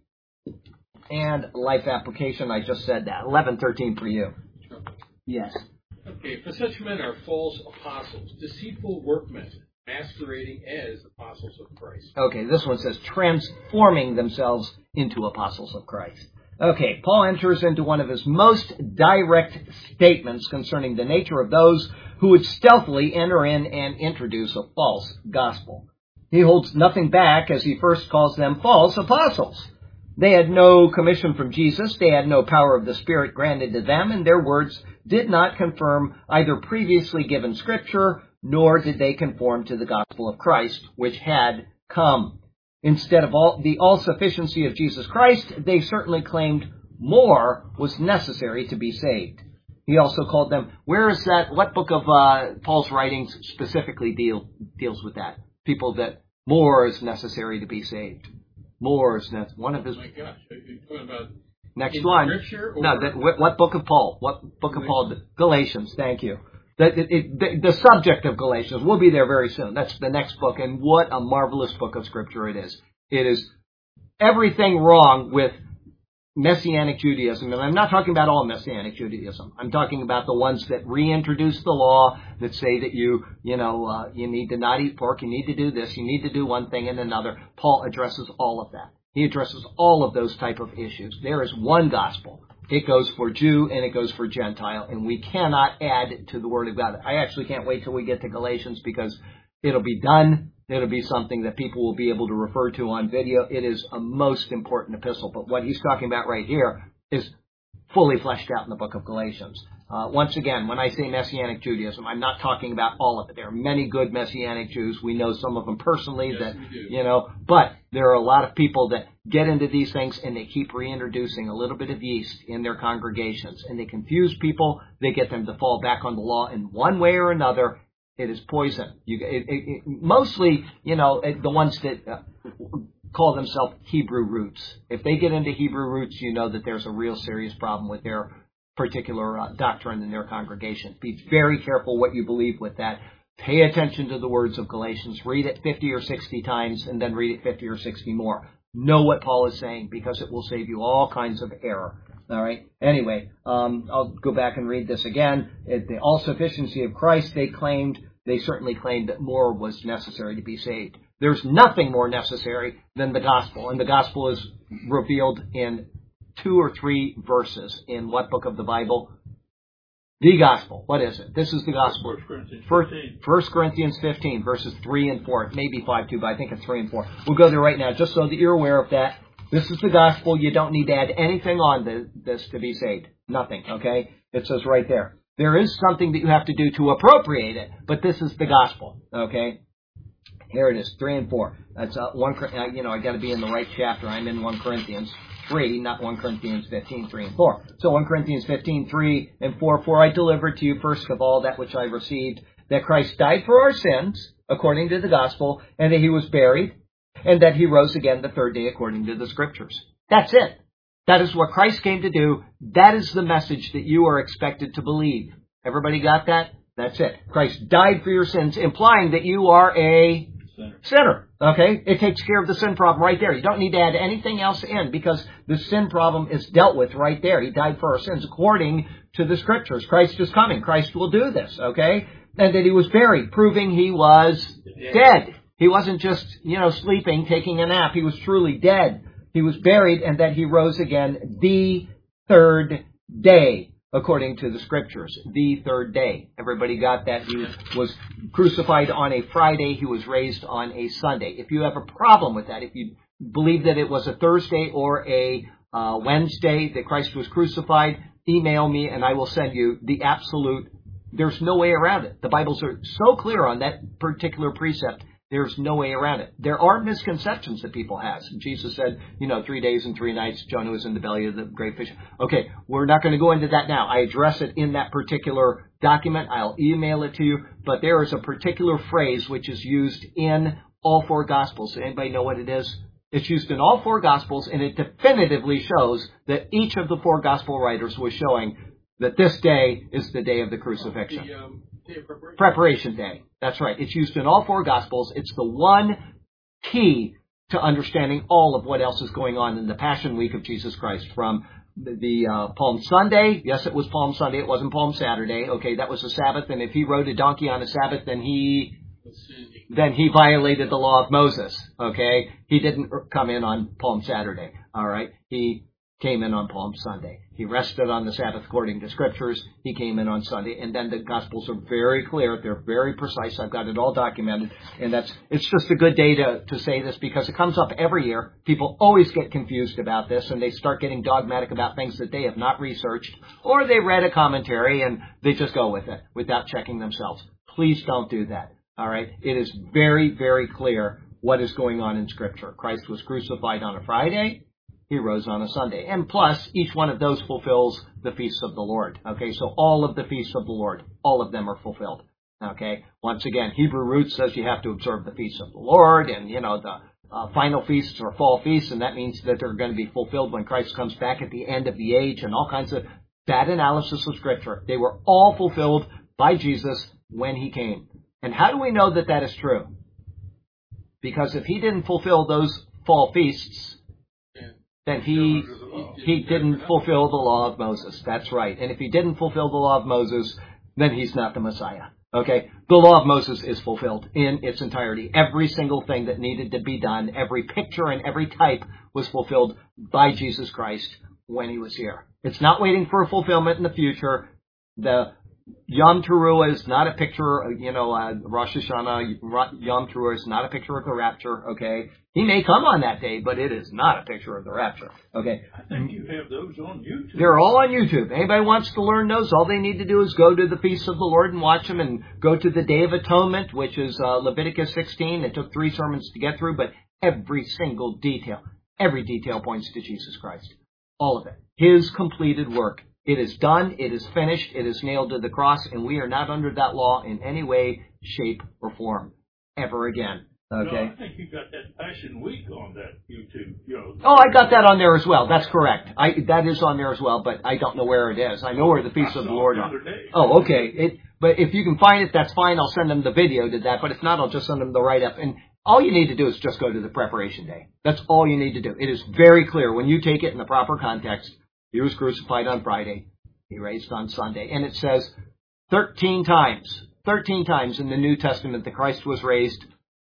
And life application, I just said that. 11:13 for you. Yes. Okay, for such men are false apostles, deceitful workmen, masquerading as apostles of Christ. Okay, this one says transforming themselves into apostles of Christ. Okay, Paul enters into one of his most direct statements concerning the nature of those who would stealthily enter in and introduce a false gospel. He holds nothing back as he first calls them false apostles. They had no commission from Jesus, they had no power of the Spirit granted to them, and their words did not confirm either previously given Scripture, nor did they conform to the gospel of Christ, which had come. Instead of the all-sufficiency of Jesus Christ, they certainly claimed more was necessary to be saved. He also called them, what book of Paul's writings specifically deals with that? People that more is necessary to be saved. More is necessary. One of his... Oh my gosh, are you talking about next one. Scripture? Or... No, what book of Paul? What book of Paul? Galatians, thank you. The subject of Galatians, we'll be there very soon. That's the next book, and what a marvelous book of Scripture it is. It is everything wrong with Messianic Judaism, and I'm not talking about all Messianic Judaism. I'm talking about the ones that reintroduce the law, that say that you need to not eat pork, you need to do this, you need to do one thing and another. Paul addresses all of that. He addresses all of those type of issues. There is one gospel. It goes for Jew and it goes for Gentile, and we cannot add to the Word of God. I actually can't wait till we get to Galatians because it'll be done. It'll be something that people will be able to refer to on video. It is a most important epistle. But what he's talking about right here is fully fleshed out in the book of Galatians. Once again, when I say Messianic Judaism, I'm not talking about all of it. There are many good Messianic Jews. We know some of them personally, yes, we do. But there are a lot of people that get into these things and they keep reintroducing a little bit of yeast in their congregations. And they confuse people. They get them to fall back on the law in one way or another. It is poison. Mostly, the ones that call themselves Hebrew roots. If they get into Hebrew roots, you know that there's a real serious problem with their particular doctrine in their congregation. Be very careful what you believe with that. Pay attention to the words of Galatians. Read it 50 or 60 times and then read it 50 or 60 more. Know what Paul is saying because it will save you all kinds of error. All right. Anyway, I'll go back and read this again. The all-sufficiency of Christ, they certainly claimed that more was necessary to be saved. There's nothing more necessary than the gospel, and the gospel is revealed in 2 or 3 verses. In what book of the Bible? The gospel. What is it? This is the gospel. 1 Corinthians 15, verses 3 and 4. Maybe 5 too, but I think it's 3 and 4. We'll go there right now, just so that you're aware of that. This is the gospel. You don't need to add anything on this to be saved. Nothing, okay? It says right there. There is something that you have to do to appropriate it, but this is the gospel, okay? Here it is, 3 and 4. That's I got to be in the right chapter. I'm in 1 Corinthians 3, not 1 Corinthians 15, 3 and 4. So 1 Corinthians 15, 3 and 4. For I delivered to you first of all that which I received, that Christ died for our sins, according to the gospel, and that he was buried, and that he rose again the third day according to the Scriptures. That's it. That is what Christ came to do. That is the message that you are expected to believe. Everybody got that? That's it. Christ died for your sins, implying that you are a sinner. Okay? It takes care of the sin problem right there. You don't need to add anything else in because the sin problem is dealt with right there. He died for our sins according to the Scriptures. Christ is coming. Christ will do this. Okay? And that he was buried, proving he was dead. He wasn't just, sleeping, taking a nap. He was truly dead. He was buried and that he rose again the third day. According to the Scriptures, the third day. Everybody got that? He was crucified on a Friday. He was raised on a Sunday. If you have a problem with that, if you believe that it was a Thursday or a Wednesday that Christ was crucified, email me and I will send you the absolute. There's no way around it. The Bibles are so clear on that particular precept. There's no way around it. There are misconceptions that people have. Jesus said, 3 days and 3 nights, Jonah was in the belly of the great fish. Okay, we're not going to go into that now. I address it in that particular document. I'll email it to you. But there is a particular phrase which is used in all 4 Gospels. Anybody know what it is? It's used in all 4 Gospels, and it definitively shows that each of the 4 Gospel writers was showing that this day is the day of the crucifixion. Day of Preparation day. That's right. It's used in all 4 Gospels. It's the one key to understanding all of what else is going on in the Passion Week of Jesus Christ. From the Palm Sunday. Yes, it was Palm Sunday. It wasn't Palm Saturday. Okay, that was a Sabbath. And if he rode a donkey on a Sabbath, then he violated the law of Moses. Okay, he didn't come in on Palm Saturday. All right, he came in on Palm Sunday. He rested on the Sabbath according to Scriptures. He came in on Sunday. And then the Gospels are very clear. They're very precise. I've got it all documented. And it's just a good day to say this because it comes up every year. People always get confused about this and they start getting dogmatic about things that they have not researched or they read a commentary and they just go with it without checking themselves. Please don't do that. All right? It is very, very clear what is going on in Scripture. Christ was crucified on a Friday. He rose on a Sunday. And plus, each one of those fulfills the feasts of the Lord. Okay, so all of the feasts of the Lord, all of them are fulfilled. Okay, once again, Hebrew Roots says you have to observe the feasts of the Lord, and the final feasts are fall feasts, and that means that they're going to be fulfilled when Christ comes back at the end of the age, and all kinds of bad analysis of Scripture. They were all fulfilled by Jesus when he came. And how do we know that that is true? Because if he didn't fulfill those fall feasts, then he didn't fulfill the law of Moses. That's right. And if he didn't fulfill the law of Moses, then he's not the Messiah. Okay? The law of Moses is fulfilled in its entirety. Every single thing that needed to be done, every picture and every type was fulfilled by Jesus Christ when he was here. It's not waiting for a fulfillment in the future. The Yom Teruah is not a picture, Rosh Hashanah, Yom Teruah is not a picture of the rapture, okay? He may come on that day, but it is not a picture of the rapture, okay? I think you have those on YouTube. They're all on YouTube. Anybody wants to learn those, all they need to do is go to the Feast of the Lord and watch them and go to the Day of Atonement, which is Leviticus 16. It took 3 sermons to get through, but every single detail, every detail points to Jesus Christ. All of it. His completed work. It is done, it is finished, it is nailed to the cross, and we are not under that law in any way, shape, or form ever again. Okay? No, I think you got that Passion Week on that YouTube. Oh, I got that on there as well. That's correct. That is on there as well, but I don't know where it is. I know where the Feast of the Lord are. Oh, okay. But if you can find it, that's fine. I'll send them the video to that. But if not, I'll just send them the write-up. And all you need to do is just go to the preparation day. That's all you need to do. It is very clear when you take it in the proper context. He was crucified on Friday. He raised on Sunday. And it says 13 times in the New Testament that Christ was raised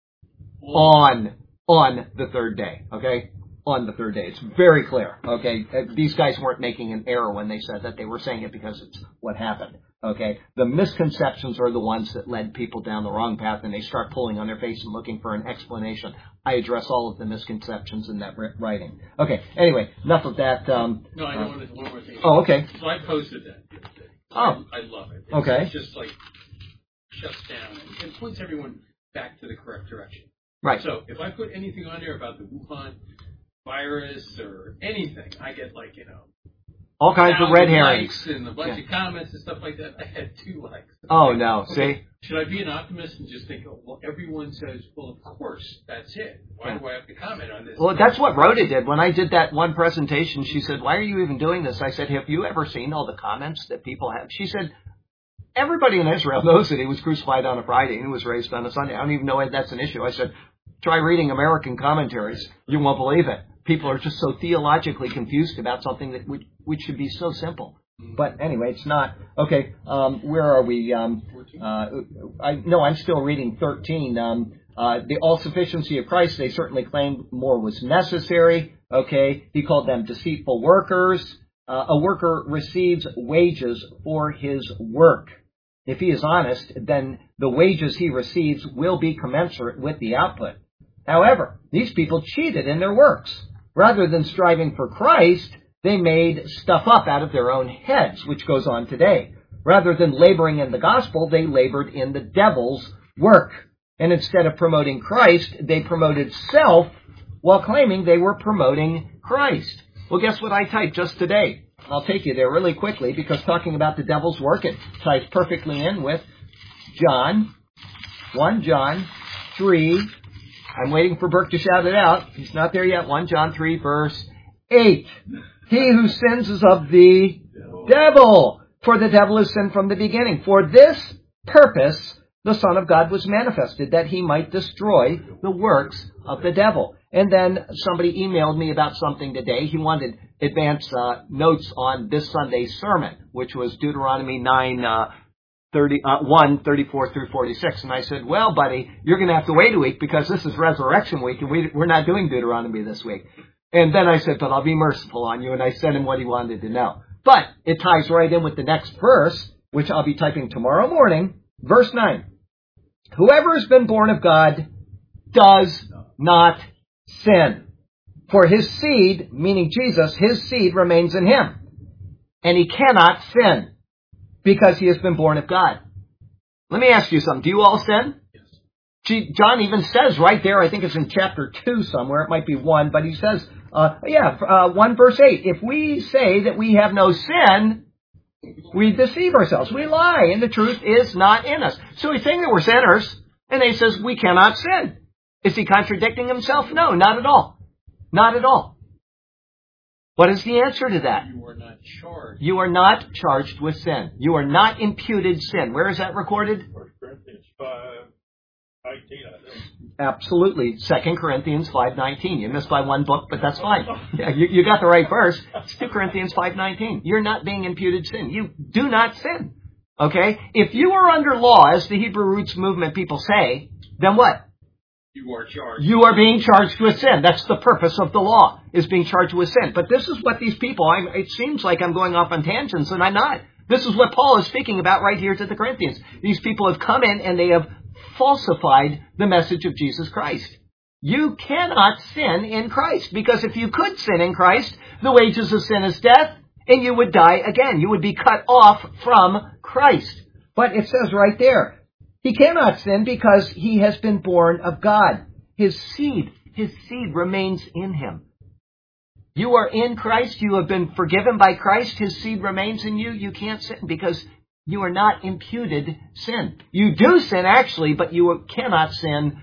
on the third day. Okay? On the third day. It's very clear. Okay? These guys weren't making an error when they said that. They were saying it because it's what happened. Okay? The misconceptions are the ones that led people down the wrong path and they start pulling on their face and looking for an explanation. I address all of the misconceptions in that writing. Okay, anyway, enough of that. No, I don't want to one more thing. Oh, okay. So I posted that the other day. Oh. I love it. Okay. It's just like shuts down and points everyone back to the correct direction. Right. So if I put anything on there about the Wuhan virus or anything, I get all kinds of red herrings likes and a bunch of comments and stuff like that. I had 2 likes. Oh, no. Okay. See? Should I be an optimist and just think, well, everyone says, well, of course, that's it. Why do I have to comment on this? Well, that's what Rhoda did. When I did that one presentation, she said, why are you even doing this? I said, have you ever seen all the comments that people have? She said, everybody in Israel knows that he was crucified on a Friday and he was raised on a Sunday. I don't even know if that's an issue. I said, try reading American commentaries. You won't believe it. People are just so theologically confused about something that which should be so simple. But anyway, it's not. Okay, where are we? I'm still reading 13. The all-sufficiency of Christ, they certainly claimed more was necessary. Okay, he called them deceitful workers. A worker receives wages for his work. If he is honest, then the wages he receives will be commensurate with the output. However, these people cheated in their works. Rather than striving for Christ, they made stuff up out of their own heads, which goes on today. Rather than laboring in the gospel, they labored in the devil's work. And instead of promoting Christ, they promoted self while claiming they were promoting Christ. Well, guess what I typed just today? I'll take you there really quickly because talking about the devil's work, it ties perfectly in with 1 John 3. I'm waiting for Burke to shout it out. He's not there yet. 1 John 3, verse 8. He who sins is of the devil, for the devil is sin from the beginning. For this purpose, the Son of God was manifested, that he might destroy the works of the devil. And then somebody emailed me about something today. He wanted advance notes on this Sunday's sermon, which was Deuteronomy 1:34 through 46. And I said, well, buddy, you're going to have to wait a week because this is Resurrection Week and we're not doing Deuteronomy this week. And then I said, but I'll be merciful on you. And I sent him what he wanted to know. But it ties right in with the next verse, which I'll be typing tomorrow morning. Verse 9. Whoever has been born of God does not sin. For his seed, meaning Jesus, his seed remains in him. And he cannot sin because he has been born of God. Let me ask you something. Do you all sin? Yes. John even says right there, I think it's in chapter 2 somewhere, it might be 1, but he says, 1 verse 8, if we say that we have no sin, we deceive ourselves. We lie, and the truth is not in us. So he's saying that we're sinners, and he says we cannot sin. Is he contradicting himself? No, not at all. Not at all. What is the answer to that? You are not charged. You are not charged with sin. You are not imputed sin. Where is that recorded? 1 Corinthians 5:19, I think. Absolutely. 2 Corinthians 5:19. You missed by one book, but that's fine. Yeah, you got the right verse. It's 2 Corinthians 5:19. You're not being imputed sin. You do not sin. Okay? If you are under law, as the Hebrew roots movement people say, then what? You are charged. You are being charged with sin. That's the purpose of the law, is being charged with sin. But this is what these people, it seems like I'm going off on tangents, and I'm not. This is what Paul is speaking about right here to the Corinthians. These people have come in and they have falsified the message of Jesus Christ. You cannot sin in Christ, because if you could sin in Christ, the wages of sin is death, and you would die again. You would be cut off from Christ. But it says right there, he cannot sin because he has been born of God. His seed remains in him. You are in Christ. You have been forgiven by Christ. His seed remains in you. You can't sin because you are not imputed sin. You do sin actually, but you cannot sin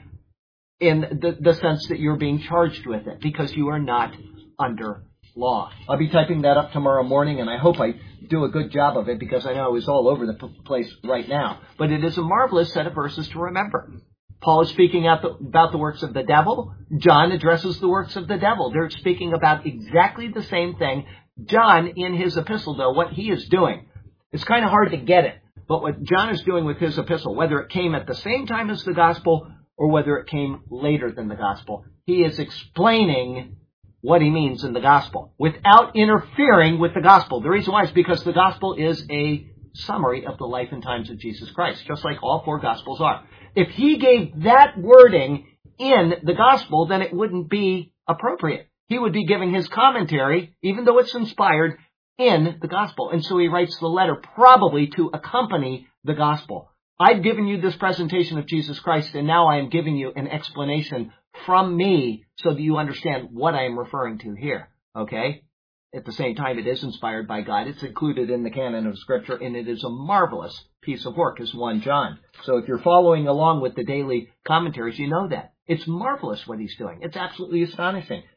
in the sense that you're being charged with it because you are not under law. I'll be typing that up tomorrow morning, and I hope I do a good job of it because I know I was all over the place right now. But it is a marvelous set of verses to remember. Paul is speaking about the works of the devil. John addresses the works of the devil. They're speaking about exactly the same thing. John, in his epistle, though, what he is doing, it's kind of hard to get it. But what John is doing with his epistle, whether it came at the same time as the gospel or whether it came later than the gospel, he is explaining what he means in the gospel without interfering with the gospel. The reason why is because the gospel is a summary of the life and times of Jesus Christ, just like all four gospels are. If he gave that wording in the gospel, then it wouldn't be appropriate. He would be giving his commentary, even though it's inspired, in the gospel. And so he writes the letter probably to accompany the gospel. I've given you this presentation of Jesus Christ, and now I am giving you an explanation from me so that you understand what I am referring to here. Okay? At the same time, it is inspired by God. It's included in the canon of Scripture, and it is a marvelous piece of work, as 1 John. So if you're following along with the daily commentaries, you know that. It's marvelous what he's doing. It's absolutely astonishing.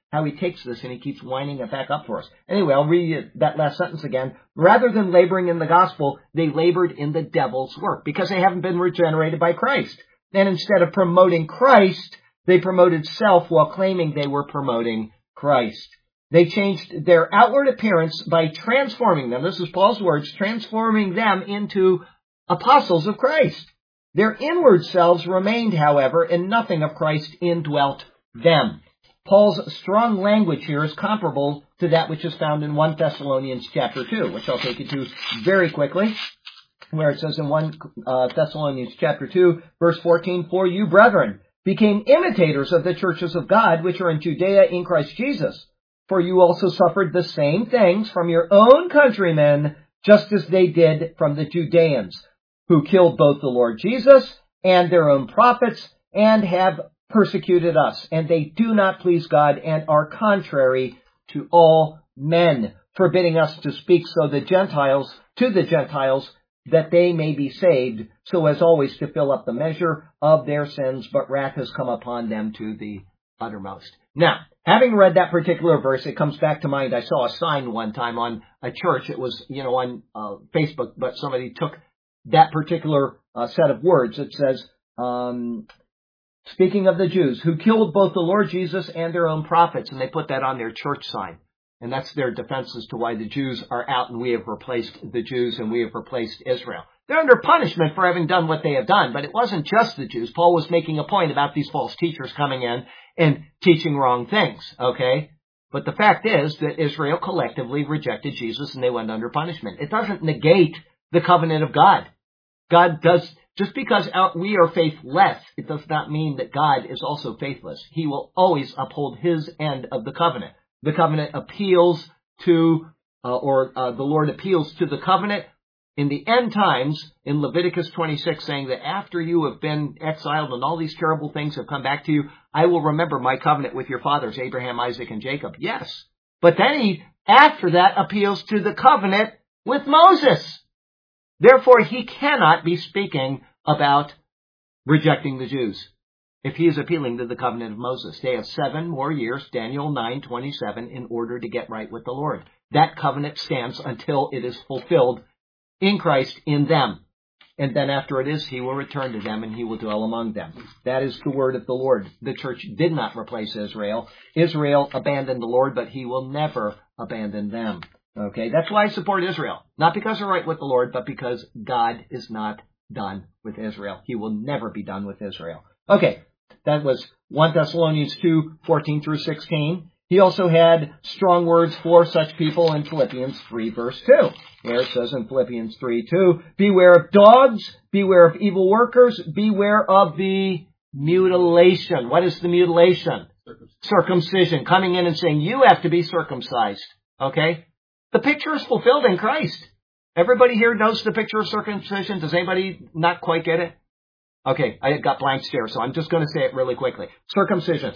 how he takes this and he keeps winding it back up for us. Anyway, I'll read that last sentence again. Rather than laboring in the gospel, they labored in the devil's work because they haven't been regenerated by Christ. And instead of promoting Christ, they promoted self while claiming they were promoting Christ. They changed their outward appearance by transforming them. This is Paul's words, transforming them into apostles of Christ. Their inward selves remained, however, and nothing of Christ indwelt them. Paul's strong language here is comparable to that which is found in 1 Thessalonians chapter 2, which I'll take you to very quickly, where it says in 1 Thessalonians chapter 2, verse 14, "For you, brethren, became imitators of the churches of God, which are in Judea in Christ Jesus. For you also suffered the same things from your own countrymen, just as they did from the Judeans, who killed both the Lord Jesus and their own prophets, and have persecuted us. And they do not please God and are contrary to all men, forbidding us to speak to the Gentiles, that they may be saved, so as always to fill up the measure of their sins, but wrath has come upon them to the uttermost." Now, having read that particular verse, it comes back to mind. I saw a sign one time on a church. It was, on Facebook, but somebody took that particular set of words. It says, speaking of the Jews, who killed both the Lord Jesus and their own prophets, and they put that on their church sign. And that's their defense as to why the Jews are out and we have replaced the Jews and we have replaced Israel. They're under punishment for having done what they have done, but it wasn't just the Jews. Paul was making a point about these false teachers coming in and teaching wrong things, okay? But the fact is that Israel collectively rejected Jesus and they went under punishment. It doesn't negate the covenant of God. God does, just because we are faithless, it does not mean that God is also faithless. He will always uphold his end of the covenant. The covenant appeals to, the Lord appeals to the covenant in the end times in Leviticus 26, saying that after you have been exiled and all these terrible things have come back to you, I will remember my covenant with your fathers, Abraham, Isaac, and Jacob. Yes. But then he, after that, appeals to the covenant with Moses. Therefore, he cannot be speaking about rejecting the Jews if he is appealing to the covenant of Moses. They have 7 more years, Daniel 9:27, in order to get right with the Lord. That covenant stands until it is fulfilled in Christ in them. And then after it is, he will return to them and he will dwell among them. That is the word of the Lord. The church did not replace Israel. Israel abandoned the Lord, but he will never abandon them. Okay, that's why I support Israel. Not because they're right with the Lord, but because God is not done with Israel. He will never be done with Israel. Okay, that was 1 Thessalonians 2:14 through 16. He also had strong words for such people in Philippians 3, verse 2. Where it says in Philippians 3:2, beware of dogs, beware of evil workers, beware of the mutilation. What is the mutilation? Circumcision. Coming in and saying, you have to be circumcised. Okay? The picture is fulfilled in Christ. Everybody here knows the picture of circumcision. Does anybody not quite get it? Okay, I got blank stare, so I'm just going to say it really quickly. Circumcision.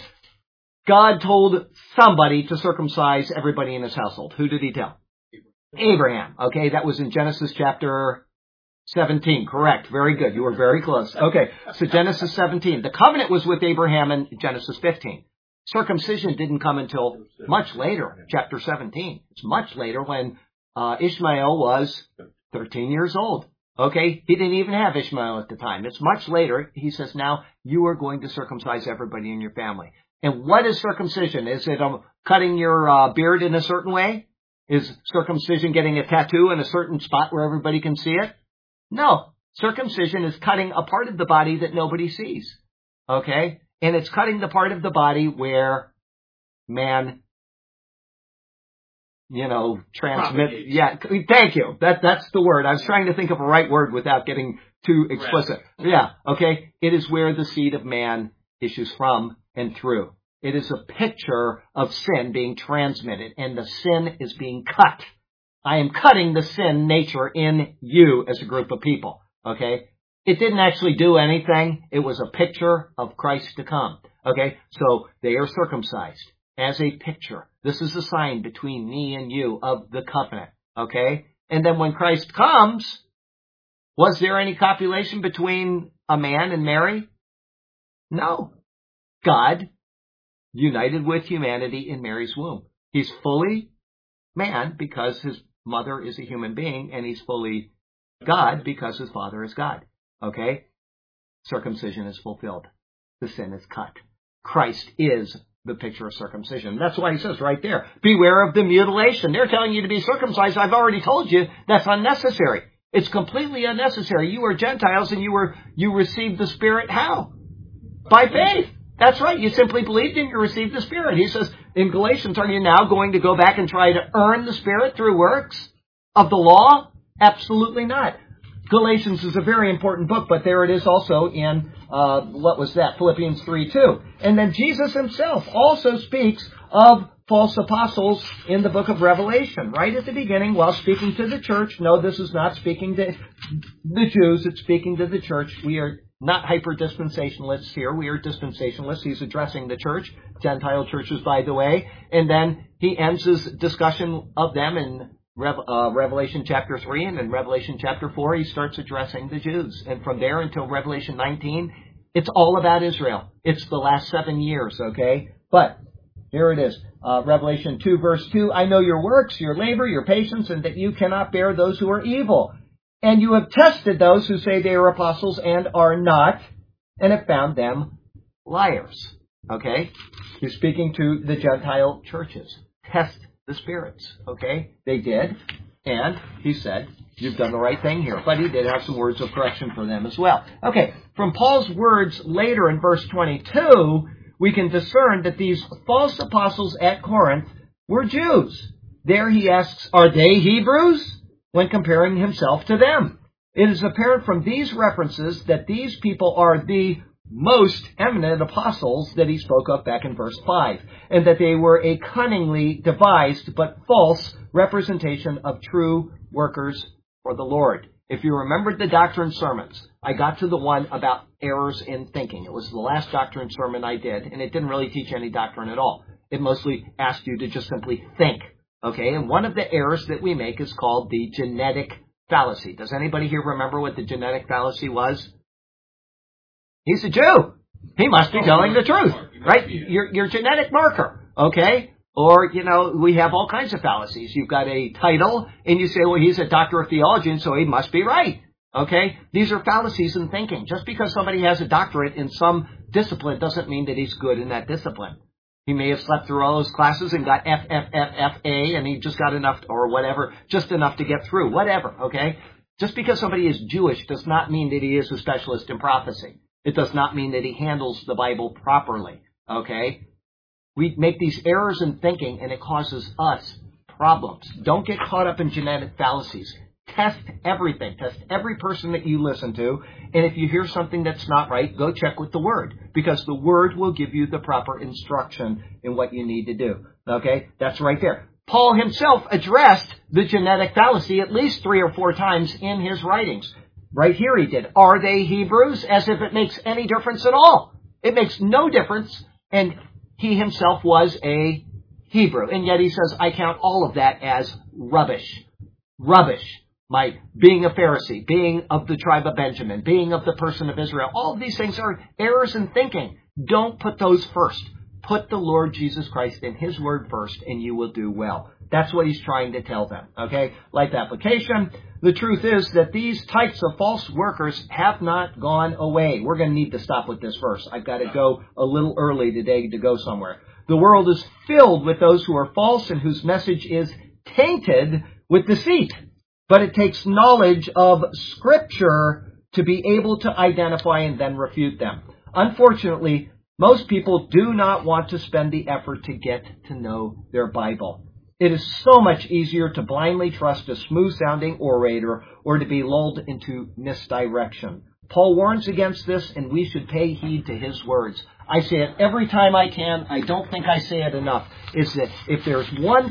God told somebody to circumcise everybody in his household. Who did he tell? Abraham. Okay, that was in Genesis chapter 17. Correct. Very good. You were very close. Okay, so Genesis 17. The covenant was with Abraham in Genesis 15. Circumcision didn't come until much later, chapter 17. It's much later when Ishmael was 13 years old. Okay, he didn't even have Ishmael at the time. It's much later. He says, now you are going to circumcise everybody in your family. And what is circumcision? Is it cutting your beard in a certain way? Is circumcision getting a tattoo in a certain spot where everybody can see it? No. Circumcision is cutting a part of the body that nobody sees. Okay? And it's cutting the part of the body where man, transmit. Yeah, thank you. That's the word. I was trying to think of a right word without getting too explicit. Yeah, okay. It is where the seed of man issues from and through. It is a picture of sin being transmitted, and the sin is being cut. I am cutting the sin nature in you as a group of people. Okay? It didn't actually do anything. It was a picture of Christ to come. Okay? So they are circumcised as a picture. This is a sign between me and you of the covenant. Okay? And then when Christ comes, was there any copulation between a man and Mary? No. God united with humanity in Mary's womb. He's fully man because his mother is a human being, and he's fully God because his father is God. Okay? Circumcision is fulfilled. The sin is cut. Christ is the picture of circumcision. That's why he says right there, beware of the mutilation. They're telling you to be circumcised. I've already told you that's unnecessary. It's completely unnecessary. You are Gentiles and you received the Spirit how? By faith. That's right. You simply believed and you received the Spirit. He says in Galatians, are you now going to go back and try to earn the Spirit through works of the law? Absolutely not. Galatians is a very important book, but there it is also in, Philippians 3:2. And then Jesus himself also speaks of false apostles in the book of Revelation, right at the beginning, while speaking to the church. No, this is not speaking to the Jews, it's speaking to the church. We are not hyper-dispensationalists here. We are dispensationalists. He's addressing the church, Gentile churches, by the way. And then he ends his discussion of them in Revelation chapter 3, and in Revelation chapter 4, he starts addressing the Jews. And from there until Revelation 19, it's all about Israel. It's the last 7 years, okay? But here it is. Revelation 2, verse 2, I know your works, your labor, your patience, and that you cannot bear those who are evil. And you have tested those who say they are apostles and are not, and have found them liars. Okay? He's speaking to the Gentile churches. Test the spirits. Okay? They did. And he said, you've done the right thing here. But he did have some words of correction for them as well. Okay. From Paul's words later in verse 22, we can discern that these false apostles at Corinth were Jews. There he asks, are they Hebrews? When comparing himself to them. It is apparent from these references that these people are the most eminent apostles that he spoke of back in verse 5, and that they were a cunningly devised but false representation of true workers for the Lord. If you remembered the doctrine sermons, I got to the one about errors in thinking. It was the last doctrine sermon I did, and it didn't really teach any doctrine at all. It mostly asked you to just simply think. Okay, and one of the errors that we make is called the genetic fallacy. Does anybody here remember what the genetic fallacy was? He's a Jew. He must be telling the truth, right? Your genetic marker, okay? Or, we have all kinds of fallacies. You've got a title, and you say, well, he's a doctor of theology, and so he must be right, okay? These are fallacies in thinking. Just because somebody has a doctorate in some discipline doesn't mean that he's good in that discipline. He may have slept through all those classes and got F, A, and he just got enough, or whatever, just enough to get through, whatever, okay? Just because somebody is Jewish does not mean that he is a specialist in prophecy. It does not mean that he handles the Bible properly, okay? We make these errors in thinking, and it causes us problems. Don't get caught up in genetic fallacies. Test everything. Test every person that you listen to. And if you hear something that's not right, go check with the Word. Because the Word will give you the proper instruction in what you need to do. Okay? That's right there. Paul himself addressed the genetic fallacy at least 3 or 4 times in his writings. Right here he did. Are they Hebrews? As if it makes any difference at all. It makes no difference. And he himself was a Hebrew. And yet he says, I count all of that as rubbish. Rubbish. My being a Pharisee, being of the tribe of Benjamin, being of the person of Israel. All of these things are errors in thinking. Don't put those first. Put the Lord Jesus Christ in His Word first, and you will do well. That's what he's trying to tell them. Okay? Life application. The truth is that these types of false workers have not gone away. We're going to need to stop with this verse. I've got to go a little early today to go somewhere. The world is filled with those who are false and whose message is tainted with deceit. But it takes knowledge of Scripture to be able to identify and then refute them. Unfortunately, most people do not want to spend the effort to get to know their Bible. It is so much easier to blindly trust a smooth-sounding orator or to be lulled into misdirection. Paul warns against this, and we should pay heed to his words. I say it every time I can. I don't think I say it enough. Is that if there's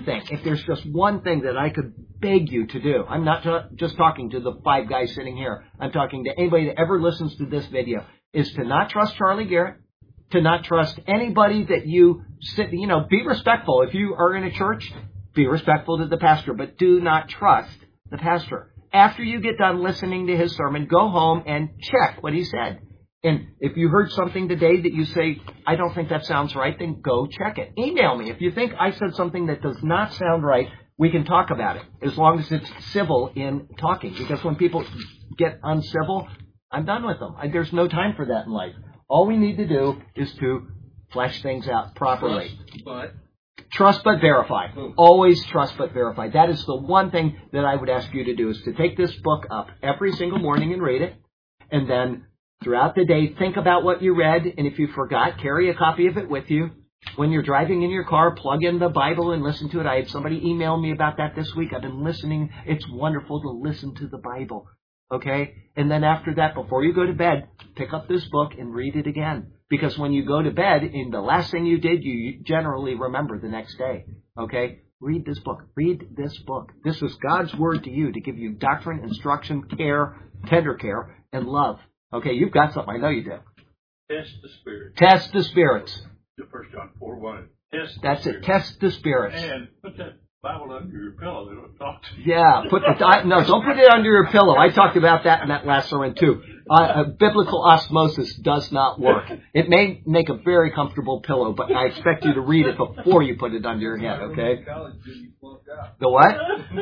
just one thing that I could beg you to do, I'm not just talking to the 5 guys sitting here. I'm talking to anybody that ever listens to this video, is to not trust Charlie Garrett, to not trust anybody that you sit, be respectful. If you are in a church, be respectful to the pastor, but do not trust the pastor. After you get done listening to his sermon, go home and check what he said. And if you heard something today that you say, I don't think that sounds right, then go check it. Email me. If you think I said something that does not sound right, we can talk about it, as long as it's civil in talking. Because when people get uncivil, I'm done with them. There's no time for that in life. All we need to do is to flesh things out properly. Trust but verify. Always trust but verify. That is the one thing that I would ask you to do, is to take this book up every single morning and read it. And then throughout the day, think about what you read. And if you forgot, carry a copy of it with you. When you're driving in your car, plug in the Bible and listen to it. I had somebody email me about that this week. I've been listening. It's wonderful to listen to the Bible. Okay? And then after that, before you go to bed, pick up this book and read it again. Because when you go to bed, and the last thing you did, you generally remember the next day. Okay? Read this book. Read this book. This is God's word to you, to give you doctrine, instruction, care, tender care, and love. Okay? You've got something. I know you do. Test the spirits. Test the spirits. 1 John 4:1. Test. That's it. Test the spirits. And put that Bible under your pillow. They don't talk to you. Yeah, no, don't put it under your pillow. I talked about that in that last sermon too. Biblical osmosis does not work. It may make a very comfortable pillow, but I expect you to read it before you put it under your head. Okay? The what?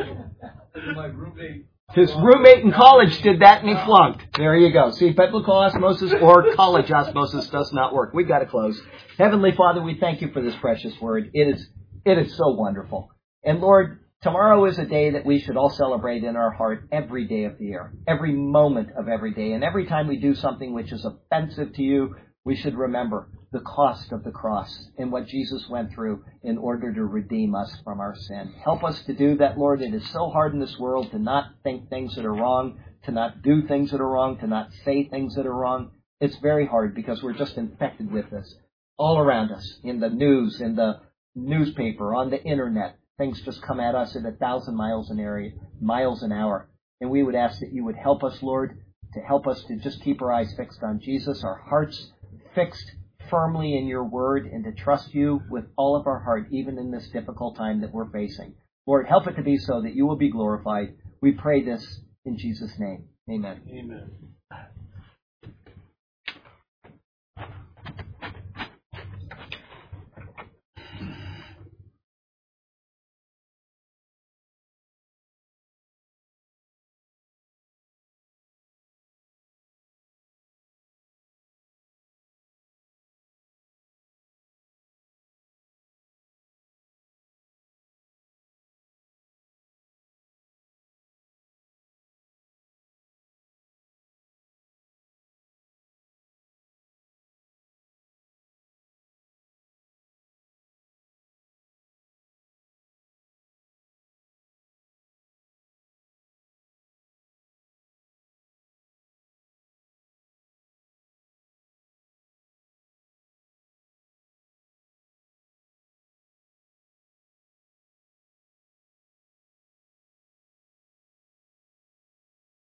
My roommate. His roommate in college did that and he flunked. There you go. See, biblical osmosis or college osmosis does not work. We've got to close. Heavenly Father, we thank you for this precious word. It is so wonderful. And Lord, tomorrow is a day that we should all celebrate in our heart every day of the year, every moment of every day. And every time we do something which is offensive to you, we should remember the cost of the cross and what Jesus went through in order to redeem us from our sin. Help us to do that, Lord. It is so hard in this world to not think things that are wrong, to not do things that are wrong, to not say things that are wrong. It's very hard because we're just infected with this all around us, in the news, in the newspaper, on the internet. Things just come at us at 1,000 miles an hour. And we would ask that you would help us, Lord, to help us to just keep our eyes fixed on Jesus, our hearts fixed firmly in your word, and to trust you with all of our heart, even in this difficult time that we're facing. Lord, help it to be so that you will be glorified. We pray this in Jesus' name. Amen. Amen.